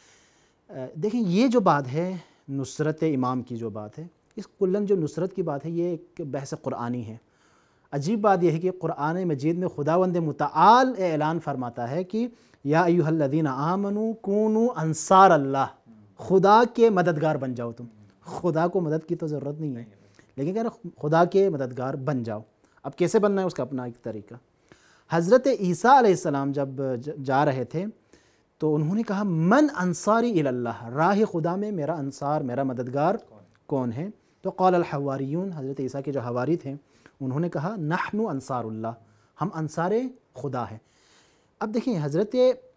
Speaker 2: ہے۔ دیکھیں یہ جو بات ہے نصرت امام کی جو بات ہے، اس کلن جو نصرت کی بات ہے یہ ایک بحث قرآنی ہے۔ عجیب بات یہ ہے کہ قرآن مجید میں خداوند متعال اعلان فرماتا ہے کہ یا ایھا الذین آمنوا کونوا انصار اللہ، خدا کے مددگار بن جاؤ۔ تم خدا کو مدد کی تو ضرورت نہیں ہے، لیکن کہہ رہے خدا کے مددگار بن جاؤ۔ اب کیسے بننا ہے اس کا اپنا ایک طریقہ۔ حضرت عیسیٰ علیہ السلام جب جا رہے تھے تو انہوں نے کہا من انصاری الی اللہ، راہ خدا میں میرا انصار، میرا مددگار کون ہے؟ تو قال الحواریون، حضرت عیسیٰ کے جو حواری تھے انہوں نے کہا نحن انصار اللہ، ہم انصار خدا ہیں۔ اب دیکھیں حضرت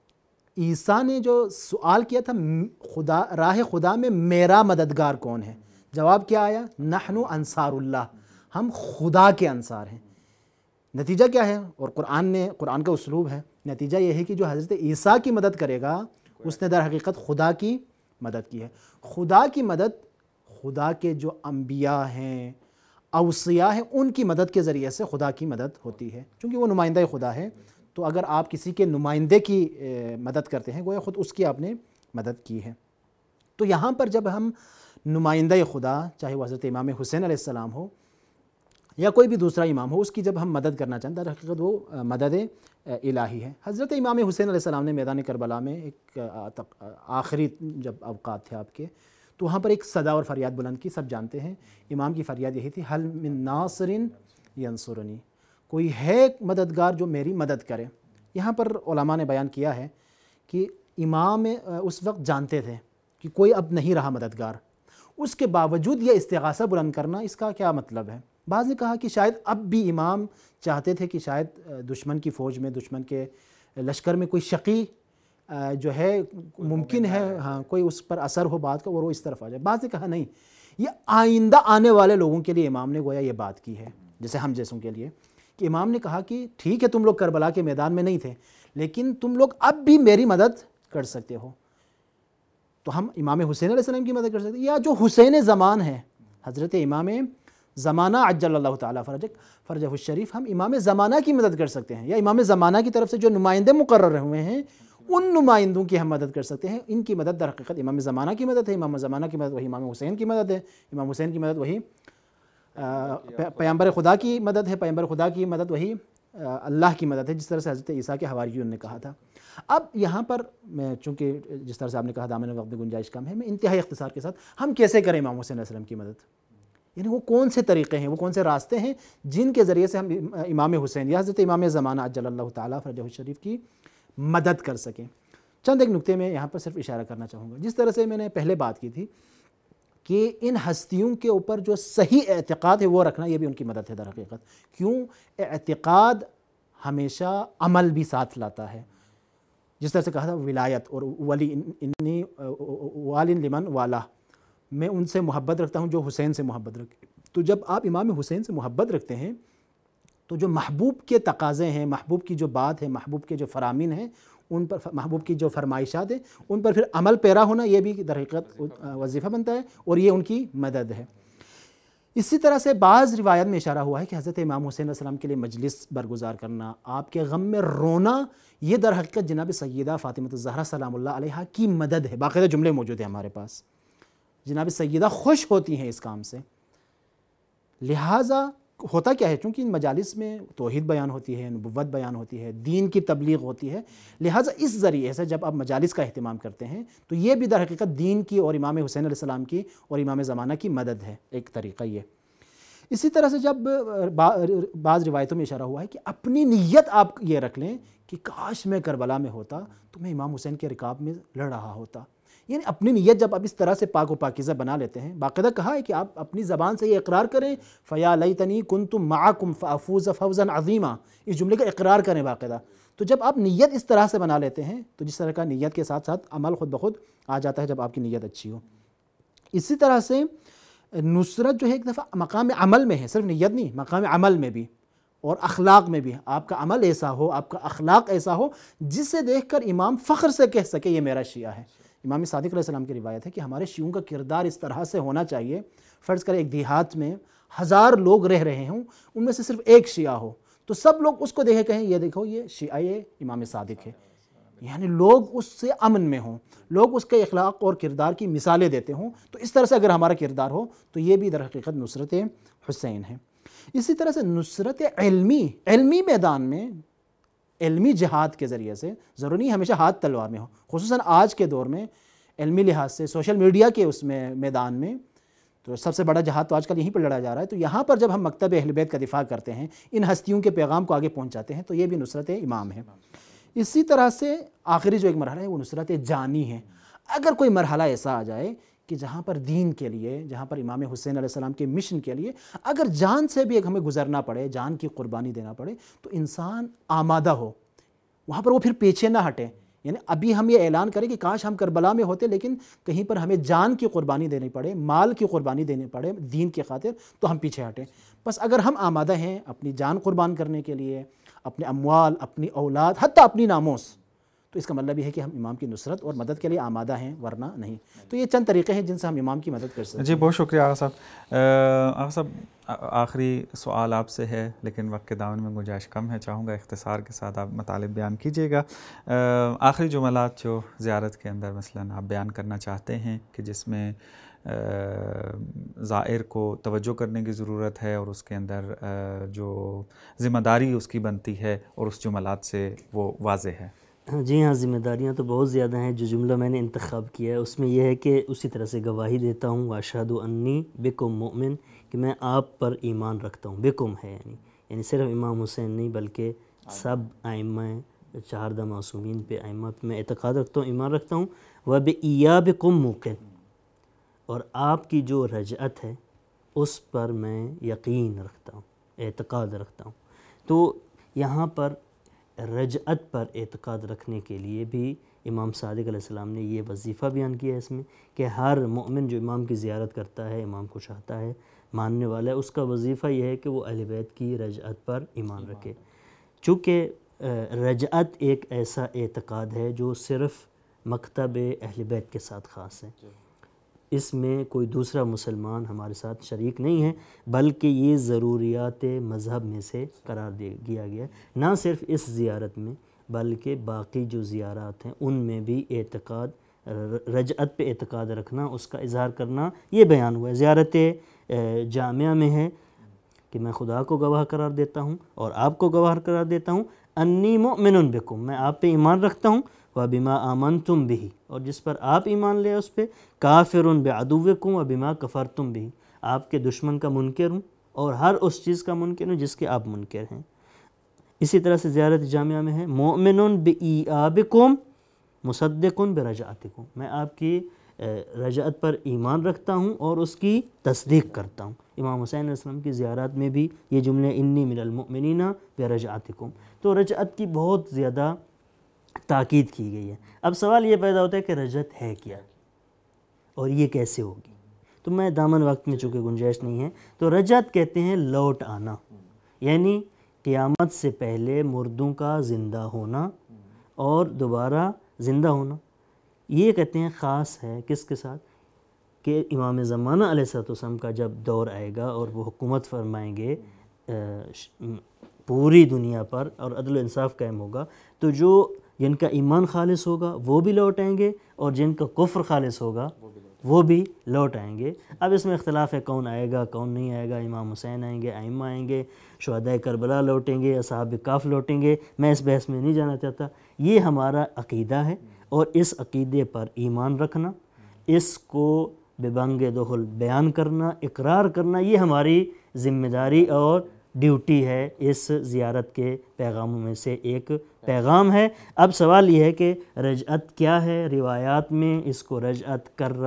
Speaker 2: عیسیٰ نے جو سوال کیا تھا خدا راہ خدا میں میرا مددگار کون ہے، جواب کیا آیا؟ نحن انصار اللہ، ہم خدا کے انصار ہیں۔ نتیجہ کیا ہے؟ اور قرآن نے قرآن کا اسلوب ہے، نتیجہ یہ ہے کہ جو حضرت عیسیٰ کی مدد کرے گا اس نے در حقیقت خدا کی مدد کی ہے۔ خدا کی مدد خدا کے جو انبیاء ہیں، اوصیاء ہیں، ان کی مدد کے ذریعے سے خدا کی مدد ہوتی ہے، چونکہ وہ نمائندہ خدا ہے۔ تو اگر آپ کسی کے نمائندے کی مدد کرتے ہیں گویا خود اس کی آپ نے مدد کی ہے۔ تو یہاں پر جب ہم نمائندہ خدا، چاہے وہ حضرت امام حسین علیہ السلام ہو یا کوئی بھی دوسرا امام ہو، اس کی جب ہم مدد کرنا چاہتے ہیں در حقیقت وہ مدد الہی ہے۔ حضرت امام حسین علیہ السلام نے میدان کربلا میں ایک آخری جب اوقات تھے آپ کے، تو وہاں پر ایک صدا اور فریاد بلند کی، سب جانتے ہیں امام کی فریاد یہی تھی حل من ناصر ینصرنی، کوئی ہے مددگار جو میری مدد کرے۔ یہاں پر علماء نے بیان کیا ہے کہ امام اس وقت جانتے تھے کہ کوئی اب نہیں رہا مددگار، اس کے باوجود یہ استغاثہ بلند کرنا، اس کا کیا مطلب ہے؟ بعض نے کہا کہ شاید اب بھی امام چاہتے تھے کہ شاید دشمن کی فوج میں، دشمن کے لشکر میں کوئی شقی جو ہے ممکن ہے، ہاں کوئی اس پر اثر ہو بات کا اور وہ اس طرف آ جائے۔ بعض نے کہا نہیں، یہ آئندہ آنے والے لوگوں کے لیے امام نے گویا یہ بات کی ہے، جیسے ہم جیسوں کے لیے، کہ امام نے کہا کہ ٹھیک ہے تم لوگ کربلا کے میدان میں نہیں تھے لیکن تم لوگ اب بھی میری مدد کر سکتے ہو، تو ہم امام حسین علیہ السلام کی مدد کر سکتے ہیں، یا جو حسین زمان ہے، حضرت امام زمانہ عجل اللہ تعالیٰ فرجک فرجہ الشریف، ہم امام زمانہ کی مدد کر سکتے ہیں، یا امام زمانہ کی طرف سے جو نمائندے مقرر ہوئے ہیں ان نمائندوں کی ہم مدد کر سکتے ہیں۔ ان کی مدد در حقیقت امام زمانہ کی مدد ہے، امام زمانہ کی مدد وہی امام حسین کی مدد ہے، امام حسین کی مدد وہی پیغمبر خدا کی مدد ہے، پیغمبر خدا کی مدد وہی اللہ کی مدد ہے، جس طرح سے حضرت عیسیٰ کے حواریون نے کہا تھا۔ اب یہاں پر میں چونکہ جس طرح سے آپ نے کہا دامن وقت گنجائش کم ہے، میں انتہائی اختصار کے ساتھ ہم کیسے کریں امام حسین علیہ السلام کی مدد، یعنی وہ کون سے طریقے ہیں، وہ کون سے راستے ہیں جن کے ذریعے سے ہم امام حسین یا حضرت امام زمانہ عجل اللہ تعالیٰ فرجہ الشریف کی مدد کر سکیں۔ چند ایک نکتے میں یہاں پر صرف اشارہ کرنا چاہوں گا۔ جس طرح سے میں نے پہلے بات کی تھی کہ ان ہستیوں کے اوپر جو صحیح اعتقاد ہے وہ رکھنا، یہ بھی ان کی مدد ہے در حقیقت۔ کیوں؟ اعتقاد ہمیشہ عمل بھی ساتھ لاتا ہے، جس طرح سے کہا تھا ولایت اور ولی، انی والن لمن والا، میں ان سے محبت رکھتا ہوں جو حسین سے محبت رکھے۔ تو جب آپ امام حسین سے محبت رکھتے ہیں تو جو محبوب کے تقاضے ہیں، محبوب کی جو بات ہے، محبوب کے جو فرامین ہیں، ان پر محبوب کی جو فرمائشات ہیں ان پر پھر عمل پیرا ہونا، یہ بھی در حقیقت وظیفہ بنتا ہے اور یہ ان کی مدد ہے۔ اسی طرح سے بعض روایت میں اشارہ ہوا ہے کہ حضرت امام حسین علیہ السلام کے لیے مجلس برگزار کرنا، آپ کے غم میں رونا، یہ در حقیقت جناب سیدہ فاطمہ الزہرا سلام اللہ علیہا کی مدد ہے۔ باقاعدہ جملے موجود ہیں ہمارے پاس، جناب سیدہ خوش ہوتی ہیں اس کام سے۔ لہٰذا ہوتا کیا ہے، چونکہ ان مجالس میں توحید بیان ہوتی ہے، نبوت بیان ہوتی ہے، دین کی تبلیغ ہوتی ہے، لہٰذا اس ذریعے سے جب آپ مجالس کا اہتمام کرتے ہیں تو یہ بھی در حقیقت دین کی اور امام حسین علیہ السلام کی اور امام زمانہ کی مدد ہے، ایک طریقہ یہ۔ اسی طرح سے جب بعض روایتوں میں اشارہ ہوا ہے کہ اپنی نیت آپ یہ رکھ لیں کہ کاش میں کربلا میں ہوتا تو میں امام حسین کے رکاب میں لڑ رہا ہوتا، یعنی اپنی نیت جب آپ اس طرح سے پاک و پاکیزہ بنا لیتے ہیں، باقاعدہ کہا ہے کہ آپ اپنی زبان سے یہ اقرار کریں فَيَا لَيْتَنِي كُنْتُ مَعَكُمْ فَأَفُوزَ فَوْزًا عَظِيمًا، اس جملے کا اقرار کریں باقاعدہ، تو جب آپ نیت اس طرح سے بنا لیتے ہیں تو جس طرح کا نیت کے ساتھ ساتھ عمل خود بخود آ جاتا ہے جب آپ کی نیت اچھی ہو. اسی طرح سے نصرت جو ہے ایک دفعہ مقام عمل میں ہے، صرف نیت نہیں، مقام عمل میں بھی اور اخلاق میں بھی. آپ کا عمل ایسا ہو، آپ کا اخلاق ایسا ہو جسے دیکھ کر امام فخر سے کہہ سکے یہ میرا شیعہ ہے. امام صادق علیہ السلام کی روایت ہے کہ ہمارے شیعوں کا کردار اس طرح سے ہونا چاہیے، فرض کریں ایک دیہات میں ہزار لوگ رہ رہے ہوں، ان میں سے صرف ایک شیعہ ہو تو سب لوگ اس کو دیکھے کہیں یہ دیکھو یہ شیعہ یہ امام صادق ہے. یعنی لوگ اس سے امن میں ہوں، لوگ اس کے اخلاق اور کردار کی مثالیں دیتے ہوں. تو اس طرح سے اگر ہمارا کردار ہو تو یہ بھی در حقیقت نصرت حسین ہے. اسی طرح سے نصرت علمی علمی میدان میں، علمی جہاد کے ذریعے سے، ضروری نہیں ہمیشہ ہاتھ تلوار میں ہو، خصوصاً آج کے دور میں علمی لحاظ سے سوشل میڈیا کے اس میں میدان میں تو سب سے بڑا جہاد تو آج کل یہیں پر لڑا جا رہا ہے. تو یہاں پر جب ہم مکتب اہل بیت کا دفاع کرتے ہیں، ان ہستیوں کے پیغام کو آگے پہنچاتے ہیں، تو یہ بھی نصرت امام ہے. اسی طرح سے آخری جو ایک مرحلہ ہے وہ نصرت جانی ہے. اگر کوئی مرحلہ ایسا آ جائے کہ جہاں پر دین کے لیے، جہاں پر امام حسین علیہ السلام کے مشن کے لیے اگر جان سے بھی ایک ہمیں گزرنا پڑے، جان کی قربانی دینا پڑے، تو انسان آمادہ ہو، وہاں پر وہ پھر پیچھے نہ ہٹے. یعنی ابھی ہم یہ اعلان کریں کہ کاش ہم کربلا میں ہوتے، لیکن کہیں پر ہمیں جان کی قربانی دینی پڑے، مال کی قربانی دینی پڑے دین کی خاطر، تو ہم پیچھے ہٹیں. بس اگر ہم آمادہ ہیں اپنی جان قربان کرنے کے لیے، اپنے اموال، اپنی اولاد، حتیٰ اپنی ناموس، تو اس کا مطلب یہ ہے کہ ہم امام کی نصرت اور مدد کے لیے آمادہ ہیں، ورنہ نہیں. تو یہ چند طریقے ہیں جن سے ہم امام کی مدد کر سکتے ہیں.
Speaker 1: جی بہت شکریہ آغا صاحب. آغا صاحب آخری سوال آپ سے ہے، لیکن وقت کے دامن میں گنجائش کم ہے، چاہوں گا اختصار کے ساتھ آپ مطالب بیان کیجیے گا. آخری جملات جو زیارت کے اندر مثلاً آپ بیان کرنا چاہتے ہیں کہ جس میں زائر کو توجہ کرنے کی ضرورت ہے اور اس کے اندر جو ذمہ داری اس کی بنتی ہے اور اس جملات سے وہ واضح ہے.
Speaker 3: جی ہاں، ذمہ داریاں تو بہت زیادہ ہیں. جو جملہ میں نے انتخاب کیا ہے اس میں یہ ہے کہ اسی طرح سے گواہی دیتا ہوں واشہد انی بکم مؤمن، کہ میں آپ پر ایمان رکھتا ہوں. بکم ہے یعنی یعنی صرف امام حسین نہیں بلکہ سب ائمہ چہاردہ معصومین پہ، ائمہ پہ میں اعتقاد رکھتا ہوں، ایمان رکھتا ہوں. وَبِإِيَابِكُمْ موقن، اور آپ کی جو رجعت ہے اس پر میں یقین رکھتا ہوں، اعتقاد رکھتا ہوں. تو یہاں پر رجعت پر اعتقاد رکھنے کے لیے بھی امام صادق علیہ السلام نے یہ وظیفہ بیان کیا ہے اس میں کہ ہر مومن جو امام کی زیارت کرتا ہے، امام کو چاہتا ہے، ماننے والا ہے، اس کا وظیفہ یہ ہے کہ وہ اہل بیت کی رجعت پر ایمان رکھے. چونکہ رجعت ایک ایسا اعتقاد ہے جو صرف مکتب اہل بیت کے ساتھ خاص ہے، اس میں کوئی دوسرا مسلمان ہمارے ساتھ شریک نہیں ہے، بلکہ یہ ضروریات مذہب میں سے قرار دیا گیا ہے. نہ صرف اس زیارت میں بلکہ باقی جو زیارات ہیں ان میں بھی اعتقاد، رجعت پہ اعتقاد رکھنا، اس کا اظہار کرنا یہ بیان ہوا ہے. زیارت جامعہ میں ہے کہ میں خدا کو گواہ قرار دیتا ہوں اور آپ کو گواہ قرار دیتا ہوں انی مؤمن بکم، میں آپ پہ ایمان رکھتا ہوں. وَبِمَا آمَنْتُمْ بِهِ، اور جس پر آپ ایمان لے اس پہ. کافر بعدوکم وبما کفرتم به، آپ کے دشمن کا منکر ہوں اور ہر اس چیز کا منکر ہوں جس کے آپ منکر ہیں. اسی طرح سے زیارت جامعہ میں ہے مؤمن بإیابکم مصدق برجعتکم، میں آپ کی رجعت پر ایمان رکھتا ہوں اور اس کی تصدیق کرتا ہوں. امام حسین علیہ السلام کی زیارات میں بھی یہ جملے انی من المؤمنین برجعتکم. تو رجعت کی بہت زیادہ تاکید کی گئی ہے. اب سوال یہ پیدا ہوتا ہے کہ رجعت ہے کیا اور یہ کیسے ہوگی؟ تو میں دامن وقت میں چونکہ گنجائش نہیں ہے، تو رجعت کہتے ہیں لوٹ آنا، یعنی قیامت سے پہلے مردوں کا زندہ ہونا اور دوبارہ زندہ ہونا. یہ کہتے ہیں خاص ہے کس کے ساتھ؟ کہ امام زمانہ علیہ السلام کا جب دور آئے گا اور وہ حکومت فرمائیں گے پوری دنیا پر اور عدل و انصاف قائم ہوگا، تو جو جن کا ایمان خالص ہوگا وہ بھی لوٹ آئیں گے اور جن کا کفر خالص ہوگا وہ بھی لوٹ آئیں گے. اب اس میں اختلاف ہے کون آئے گا کون نہیں آئے گا. امام حسین آئیں گے، ائمہ آئیں گے، شہداء کربلا لوٹیں گے، اصحاب کہف لوٹیں گے. میں اس بحث میں نہیں جانا چاہتا. یہ ہمارا عقیدہ ہے اور اس عقیدے پر ایمان رکھنا، اس کو ببنگ دخل بیان کرنا، اقرار کرنا، یہ ہماری ذمہ داری اور ڈیوٹی ہے. اس زیارت کے پیغاموں میں سے ایک پیغام ہے. اب سوال یہ ہے کہ رجعت کیا ہے؟ روایات میں اس کو رجعت کرہ،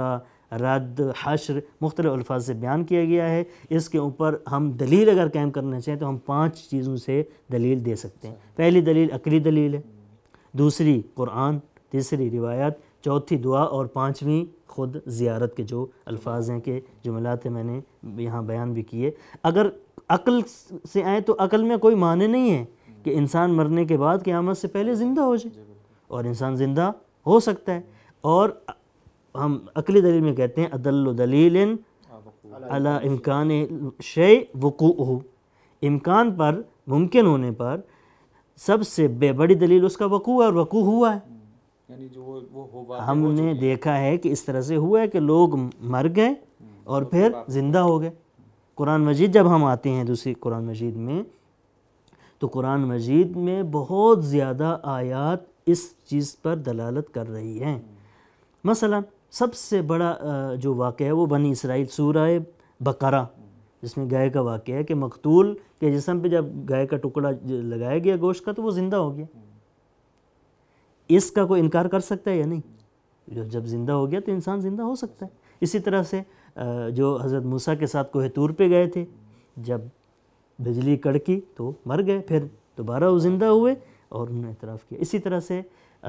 Speaker 3: رد، حشر مختلف الفاظ سے بیان کیا گیا ہے. اس کے اوپر ہم دلیل اگر قائم کرنا چاہیں تو ہم پانچ چیزوں سے دلیل دے سکتے ہیں. پہلی دلیل عقلی دلیل ہے، دوسری قرآن، تیسری روایات، چوتھی دعا، اور پانچویں خود زیارت کے جو الفاظ ہیں کہ جملات ہیں میں نے یہاں بیان بھی کیے. اگر عقل سے آئیں تو عقل میں کوئی معنی نہیں ہے کہ انسان مرنے کے بعد قیامت سے پہلے زندہ ہو جائے، اور انسان زندہ ہو سکتا ہے. اور ہم عقلی دلیل میں کہتے ہیں ادل دلیل علی امکان شیء وقوعہ، امکان پر، ممکن ہونے پر سب سے بے بڑی دلیل اس کا وقوع ہے، اور وقوع ہوا ہے.
Speaker 1: یعنی جو وہ ہوا
Speaker 3: ہم نے دیکھا ہے کہ اس طرح سے ہوا ہے کہ لوگ مر گئے اور پھر زندہ ہو گئے. قرآن مجید جب ہم آتے ہیں دوسری قرآن مجید میں تو قرآن مجید میں بہت زیادہ آیات اس چیز پر دلالت کر رہی ہیں. مثلا سب سے بڑا جو واقعہ ہے وہ بنی اسرائیل سورہ بقرہ، جس میں گائے کا واقعہ ہے کہ مقتول کے جسم پہ جب گائے کا ٹکڑا لگایا گیا گوشت کا تو وہ زندہ ہو گیا. اس کا کوئی انکار کر سکتا ہے یا نہیں؟ جب زندہ ہو گیا تو انسان زندہ ہو سکتا ہے. اسی طرح سے جو حضرت موسیٰ کے ساتھ کوہ طور پہ گئے تھے، جب بجلی کڑکی تو مر گئے، پھر دوبارہ وہ زندہ ہوئے اور انہوں نے اعتراف کیا. اسی طرح سے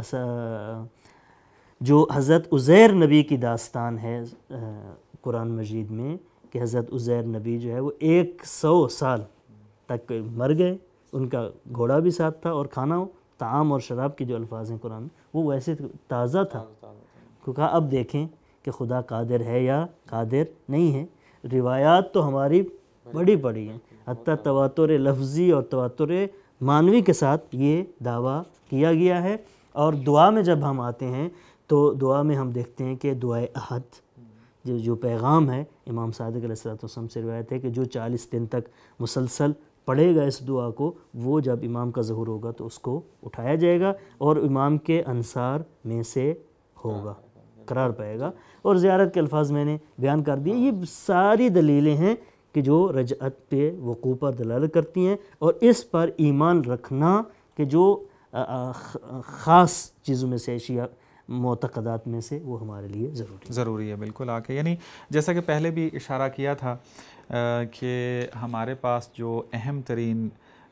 Speaker 3: جو حضرت عزیر نبی کی داستان ہے قرآن مجید میں کہ حضرت عزیر نبی جو ہے وہ ایک سو سال تک مر گئے، ان کا گھوڑا بھی ساتھ تھا اور کھانا طعام اور شراب کے جو الفاظ ہیں قرآن میں وہ ویسے تازہ تھا. کیونکہ اب دیکھیں کہ خدا قادر ہے یا قادر نہیں ہے. روایات تو ہماری بڑی بڑی ہیں، حتیٰ تواتر لفظی اور تواتر معنوی کے ساتھ یہ دعویٰ کیا گیا ہے. اور دعا میں جب ہم آتے ہیں تو دعا میں ہم دیکھتے ہیں کہ دعائے احد جو جو پیغام ہے امام صادق علیہ الصلوۃ والسلام سے روایت ہے کہ جو چالیس دن تک مسلسل پڑھے گا اس دعا کو، وہ جب امام کا ظہور ہوگا تو اس کو اٹھایا جائے گا اور امام کے انصار میں سے ہوگا، قرار پائے گا. اور زیارت کے الفاظ میں نے بیان کر دیے. یہ ساری دلیلیں ہیں کہ جو رجعت پہ وقوع پر دلالت کرتی ہیں، اور اس پر ایمان رکھنا کہ جو خاص چیزوں میں سے اشیاء معتقدات میں سے وہ ہمارے لیے ضروری
Speaker 1: ضروری ہے. بالکل آ کے یعنی جیسا کہ پہلے بھی اشارہ کیا تھا کہ ہمارے پاس جو اہم ترین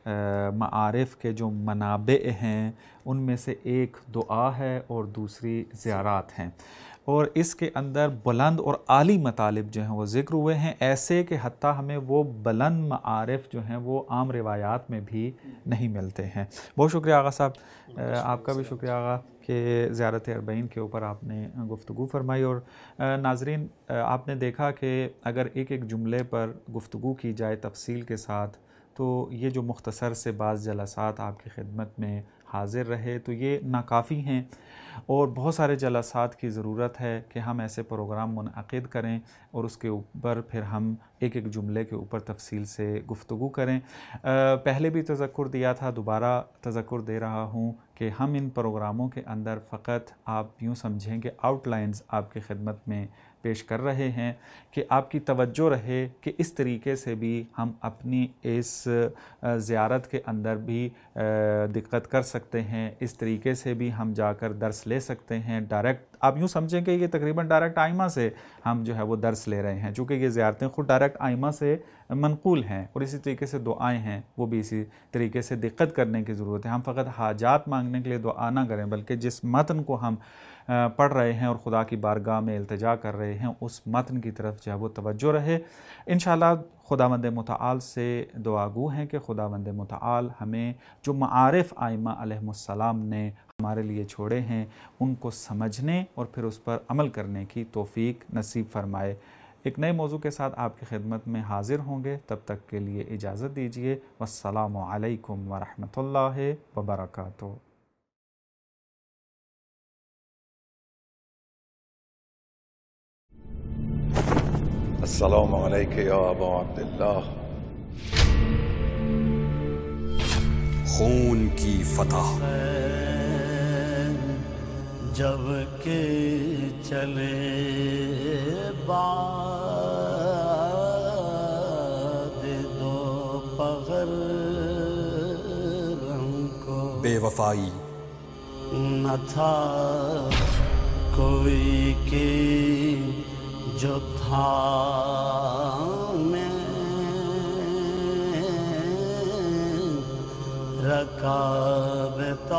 Speaker 1: معارف کے جو منابع ہیں ان میں سے ایک دعا ہے اور دوسری زیارات ہیں، اور اس کے اندر بلند اور عالی مطالب جو ہیں وہ ذکر ہوئے ہیں، ایسے کہ حتیٰ ہمیں وہ بلند معارف جو ہیں وہ عام روایات میں بھی نہیں ملتے ہیں. بہت شکریہ آغا صاحب، آپ کا بھی شکریہ آغا کہ زیارت اربعین کے اوپر آپ نے گفتگو فرمائی. اور ناظرین آپ نے دیکھا کہ اگر ایک ایک جملے پر گفتگو کی جائے تفصیل کے ساتھ تو یہ جو مختصر سے بعض جلسات آپ کی خدمت میں حاضر رہے تو یہ ناکافی ہیں، اور بہت سارے جلسات کی ضرورت ہے کہ ہم ایسے پروگرام منعقد کریں اور اس کے اوپر پھر ہم ایک ایک جملے کے اوپر تفصیل سے گفتگو کریں. پہلے بھی تذکر دیا تھا، دوبارہ تذکر دے رہا ہوں کہ ہم ان پروگراموں کے اندر فقط آپ یوں سمجھیں کہ آؤٹ لائنز آپ کی خدمت میں پیش کر رہے ہیں کہ آپ کی توجہ رہے کہ اس طریقے سے بھی ہم اپنی اس زیارت کے اندر بھی دقت کر سکتے ہیں، اس طریقے سے بھی ہم جا کر درس لے سکتے ہیں. ڈائریکٹ آپ یوں سمجھیں کہ یہ تقریباً ڈائریکٹ آئمہ سے ہم جو ہے وہ درس لے رہے ہیں، چونکہ یہ زیارتیں خود ڈائریکٹ آئمہ سے منقول ہیں، اور اسی طریقے سے دعائیں ہیں وہ بھی اسی طریقے سے دقت کرنے کی ضرورت ہے. ہم فقط حاجات مانگنے کے لیے دعا نہ کریں، بلکہ جس متن کو ہم پڑھ رہے ہیں اور خدا کی بارگاہ میں التجا کر رہے ہیں اس متن کی طرف جو ہے وہ توجہ رہے. انشاءاللہ خداوند متعال سے دعا گو ہیں کہ خداوند متعال ہمیں جو معارف آئمہ علیہم السلام نے ہمارے لیے چھوڑے ہیں ان کو سمجھنے اور پھر اس پر عمل کرنے کی توفیق نصیب فرمائے. ایک نئے موضوع کے ساتھ آپ کی خدمت میں حاضر ہوں گے، تب تک کے لیے اجازت دیجیے. والسلام علیکم ورحمۃ اللہ وبرکاتہ.
Speaker 4: السلام علیکم یا ابا عبداللہ.
Speaker 5: خون کی فتح
Speaker 6: جب کہ چلے بعد دو پغر ہم کو
Speaker 5: بے وفائی
Speaker 6: نہ تھا کوئی کی جو تھامے رکاب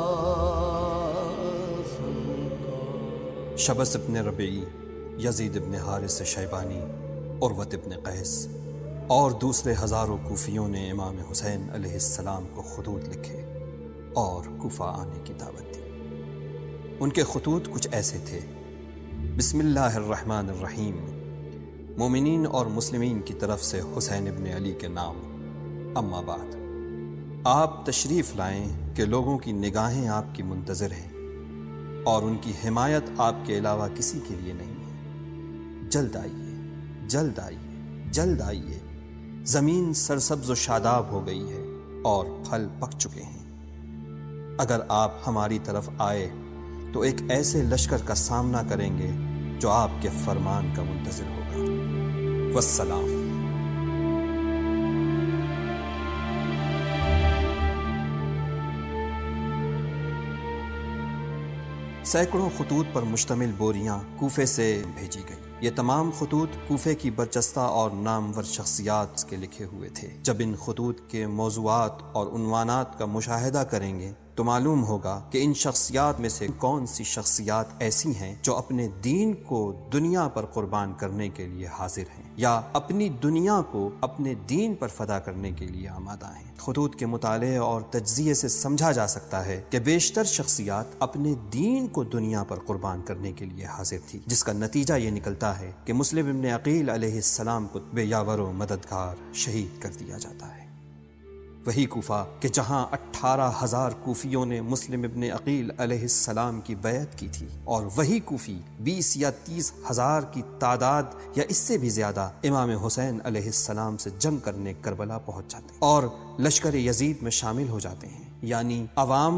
Speaker 6: طاس کو۔
Speaker 5: شبس ابن ربیعی، یزید ابن حارث شیبانی، عروۃ ابن قیس اور دوسرے ہزاروں کوفیوں نے امام حسین علیہ السلام کو خطوط لکھے اور کوفہ آنے کی دعوت دی۔ ان کے خطوط کچھ ایسے تھے: بسم اللہ الرحمن الرحیم، مومنین اور مسلمین کی طرف سے حسین ابن علی کے نام، اما بعد، آپ تشریف لائیں کہ لوگوں کی نگاہیں آپ کی منتظر ہیں اور ان کی حمایت آپ کے علاوہ کسی کے لیے نہیں ہے۔ جلد آئیے، جلد آئیے، جلد آئیے، زمین سرسبز و شاداب ہو گئی ہے اور پھل پک چکے ہیں۔ اگر آپ ہماری طرف آئے تو ایک ایسے لشکر کا سامنا کریں گے جو آپ کے فرمان کا منتظر ہوگا۔ والسلام۔ سینکڑوں خطوط پر مشتمل بوریاں کوفے سے بھیجی گئی۔ یہ تمام خطوط کوفے کی برجستہ اور نامور شخصیات کے لکھے ہوئے تھے۔ جب ان خطوط کے موضوعات اور عنوانات کا مشاہدہ کریں گے تو معلوم ہوگا کہ ان شخصیات میں سے کون سی شخصیات ایسی ہیں جو اپنے دین کو دنیا پر قربان کرنے کے لیے حاضر ہیں یا اپنی دنیا کو اپنے دین پر فدا کرنے کے لیے آمادہ ہیں۔ خطوط کے مطالعے اور تجزیے سے سمجھا جا سکتا ہے کہ بیشتر شخصیات اپنے دین کو دنیا پر قربان کرنے کے لیے حاضر تھی، جس کا نتیجہ یہ نکلتا ہے کہ مسلم ابن عقیل علیہ السلام کو بے یاور و مددگار شہید کر دیا جاتا ہے۔ وہی کوفہ کہ جہاں اٹھارہ ہزار کوفیوں نے مسلم ابن عقیل علیہ السلام کی بیعت کی تھی، اور وہی کوفی بیس یا تیس ہزار کی تعداد یا اس سے بھی زیادہ امام حسین علیہ السلام سے جنگ کرنے کربلا پہنچ جاتے ہیں اور لشکر یزید میں شامل ہو جاتے ہیں، یعنی عوام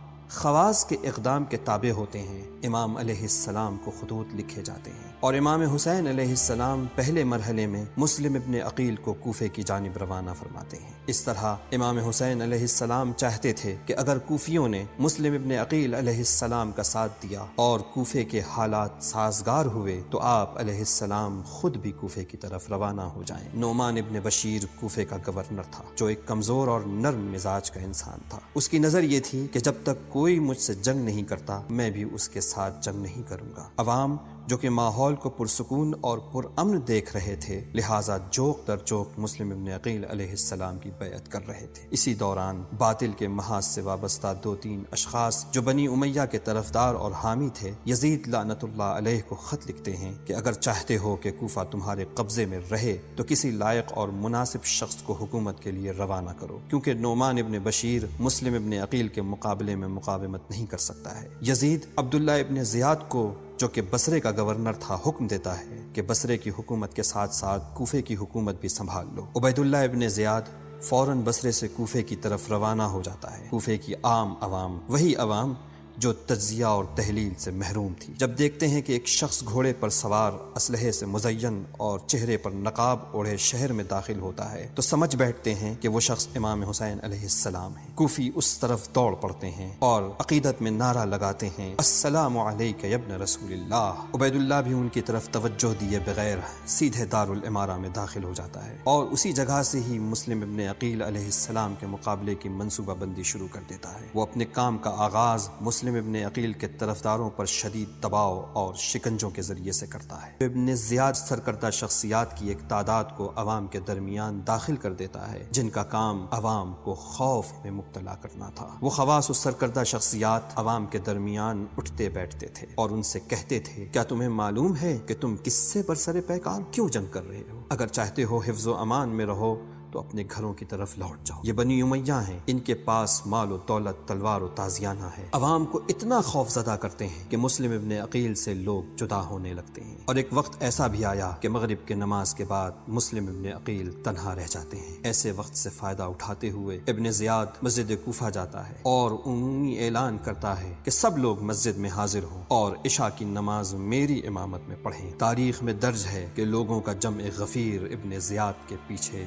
Speaker 5: خواص کے اقدام کے تابع ہوتے ہیں۔ امام علیہ السلام کو خطوط لکھے جاتے ہیں اور امام حسین علیہ السلام پہلے مرحلے میں مسلم ابن عقیل کو کوفے کی جانب روانہ فرماتے ہیں۔ اس طرح امام حسین علیہ السلام چاہتے تھے کہ اگر کوفیوں نے مسلم ابن عقیل علیہ السلام کا ساتھ دیا اور کوفے کے حالات سازگار ہوئے تو آپ علیہ السلام خود بھی کوفے کی طرف روانہ ہو جائیں۔ نعمان ابن بشیر کوفے کا گورنر تھا، جو ایک کمزور اور نرم مزاج کا انسان تھا۔ اس کی نظر یہ تھی کہ جب تک کوئی مجھ سے جنگ نہیں کرتا میں بھی اس کے ساتھ جنگ نہیں کروں گا۔ عوام جو کہ ماحول کو پرسکون اور پرامن دیکھ رہے تھے، لہٰذا جوق در جوق مسلم ابن عقیل علیہ السلام کی بیعت کر رہے تھے۔ اسی دوران باطل کے محاذ سے وابستہ دو تین اشخاص جو بنی امیہ کے طرفدار اور حامی تھے، یزید لعنت اللہ علیہ کو خط لکھتے ہیں کہ اگر چاہتے ہو کہ کوفہ تمہارے قبضے میں رہے تو کسی لائق اور مناسب شخص کو حکومت کے لیے روانہ کرو، کیونکہ نعمان ابن بشیر مسلم ابن عقیل کے مقابلے میں مقاومت نہیں کر سکتا ہے۔ یزید عبداللہ ابن زیاد کو، جو کہ بصرے کا گورنر تھا، حکم دیتا ہے کہ بصرے کی حکومت کے ساتھ ساتھ کوفے کی حکومت بھی سنبھال لو۔ عبید اللہ ابن زیاد فوراً بصرے سے کوفے کی طرف روانہ ہو جاتا ہے۔ کوفے کی عام عوام، وہی عوام جو تجزیہ اور تحلیل سے محروم تھی، جب دیکھتے ہیں کہ ایک شخص گھوڑے پر سوار، اسلحے سے مزین اور چہرے پر نقاب اوڑھے شہر میں داخل ہوتا ہے تو سمجھ بیٹھتے ہیں کہ وہ شخص امام حسین علیہ السلام ہے۔ کوفی اس طرف دوڑ پڑتے ہیں اور عقیدت میں نعرہ لگاتے ہیں، السلام علیک یا ابن رسول اللہ۔ عبید اللہ بھی ان کی طرف توجہ دیے بغیر سیدھے دارالامارہ میں داخل ہو جاتا ہے اور اسی جگہ سے ہی مسلم ابن عقیل علیہ السلام کے مقابلے کی منصوبہ بندی شروع کر دیتا ہے۔ وہ اپنے کام کا آغاز مسلم ابن عقیل کے طرفداروں پر شدید دباؤ اور شکنجوں کے ذریعے سے کرتا ہے۔ ابن زیاد سرکردہ شخصیات کی ایک تعداد کو عوام کے درمیان داخل کر دیتا ہے، جن کا کام عوام کو خوف میں مبتلا کرنا تھا۔ وہ خواص و سرکردہ شخصیات عوام کے درمیان اٹھتے بیٹھتے تھے اور ان سے کہتے تھے، کیا تمہیں معلوم ہے کہ تم کس سے برسر پیکار کیوں جنگ کر رہے ہو؟ اگر چاہتے ہو حفظ و امان میں رہو تو اپنے گھروں کی طرف لوٹ جاؤ۔ یہ بنی امیہ ہیں، ان کے پاس مال و دولت، تلوار و تازیانہ ہے۔ عوام کو اتنا خوف زدہ کرتے ہیں کہ مسلم ابن عقیل سے لوگ جدا ہونے لگتے ہیں، اور ایک وقت ایسا بھی آیا کہ مغرب کے نماز کے بعد مسلم ابن عقیل تنہا رہ جاتے ہیں۔ ایسے وقت سے فائدہ اٹھاتے ہوئے ابن زیاد مسجد کوفہ جاتا ہے اور عمومی اعلان کرتا ہے کہ سب لوگ مسجد میں حاضر ہوں اور عشاء کی نماز میری امامت میں پڑھیں۔ تاریخ میں درج ہے کہ لوگوں کا جمع غفیر ابن زیاد کے پیچھے عشاء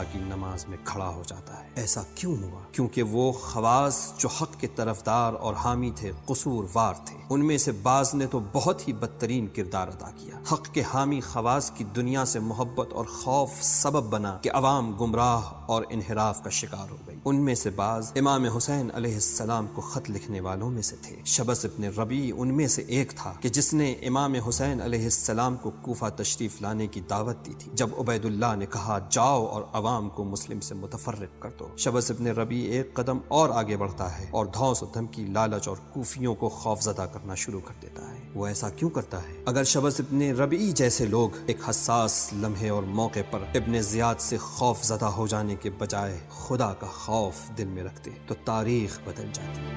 Speaker 5: عشاء کی نماز میں کھڑا ہو جاتا ہے۔ ایسا کیوں ہوا؟ کیونکہ وہ خواص جو حق کے طرفدار اور حامی تھے قصوروار تھے۔ ان میں سے بعض نے تو بہت ہی بدترین کردار ادا کیا۔ حق کے حامی خواص کی دنیا سے محبت اور خوف سبب بنا کہ عوام گمراہ اور انحراف کا شکار ہو گئی۔ ان میں سے بعض امام حسین علیہ السلام کو خط لکھنے والوں میں سے تھے۔ شبس ابن ربیع ان میں سے ایک تھا کہ جس نے امام حسین علیہ السلام کو کوفہ تشریف لانے کی دعوت دی تھی۔ جب عبید اللہ نے کہا جاؤ اور عوام کو مسلم سے متفرق کر دو، شبس ابن ربیع ایک قدم اور آگے بڑھتا ہے اور دھوس و دھمکی، لالچ اور کوفیوں کو خوفزدہ کرنا شروع کر دیتا ہے۔ وہ ایسا کیوں کرتا ہے؟ اگر شبس ابن ربیع جیسے لوگ ایک حساس لمحے اور موقع پر ابن زیاد سے خوف زدہ ہو جانے کے بجائے خدا کا خوف دل میں رکھتے تو تاریخ بدل جاتی۔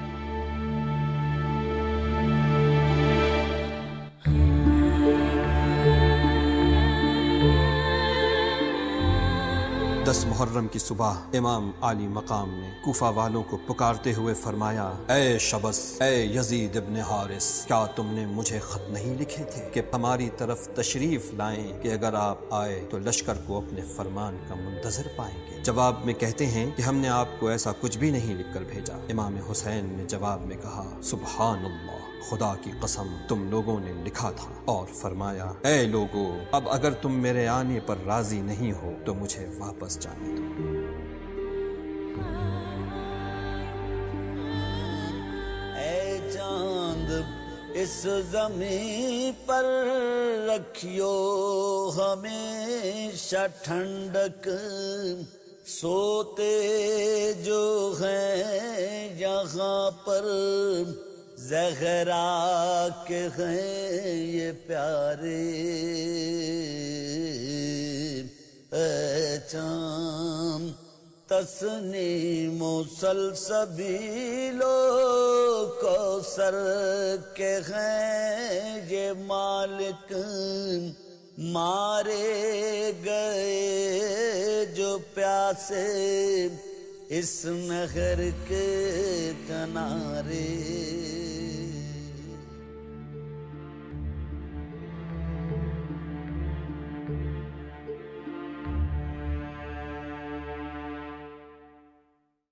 Speaker 5: دس محرم کی صبح امام عالی مقام نے کوفہ والوں کو پکارتے ہوئے فرمایا، اے شبس، اے یزید ابن حارث، کیا تم نے مجھے خط نہیں لکھے تھے کہ ہماری طرف تشریف لائیں کہ اگر آپ آئے تو لشکر کو اپنے فرمان کا منتظر پائیں گے؟ جواب میں کہتے ہیں کہ ہم نے آپ کو ایسا کچھ بھی نہیں لکھ کر بھیجا۔ امام حسین نے جواب میں کہا، سبحان اللہ، خدا کی قسم تم لوگوں نے لکھا تھا، اور فرمایا، اے لوگو، اب اگر تم میرے آنے پر راضی نہیں ہو تو مجھے واپس جانے دو۔
Speaker 6: اے چاند اس زمین پر رکھیو ہمیشہ ٹھنڈک، سوتے جو ہیں یہاں پر زہرا کے ہیں یہ پیارے، اے چاند تسنیم و سلسبیل و کوثر کے ہیں یہ مالک، مارے گئے جو پیاسے اس نہر کے کنارے۔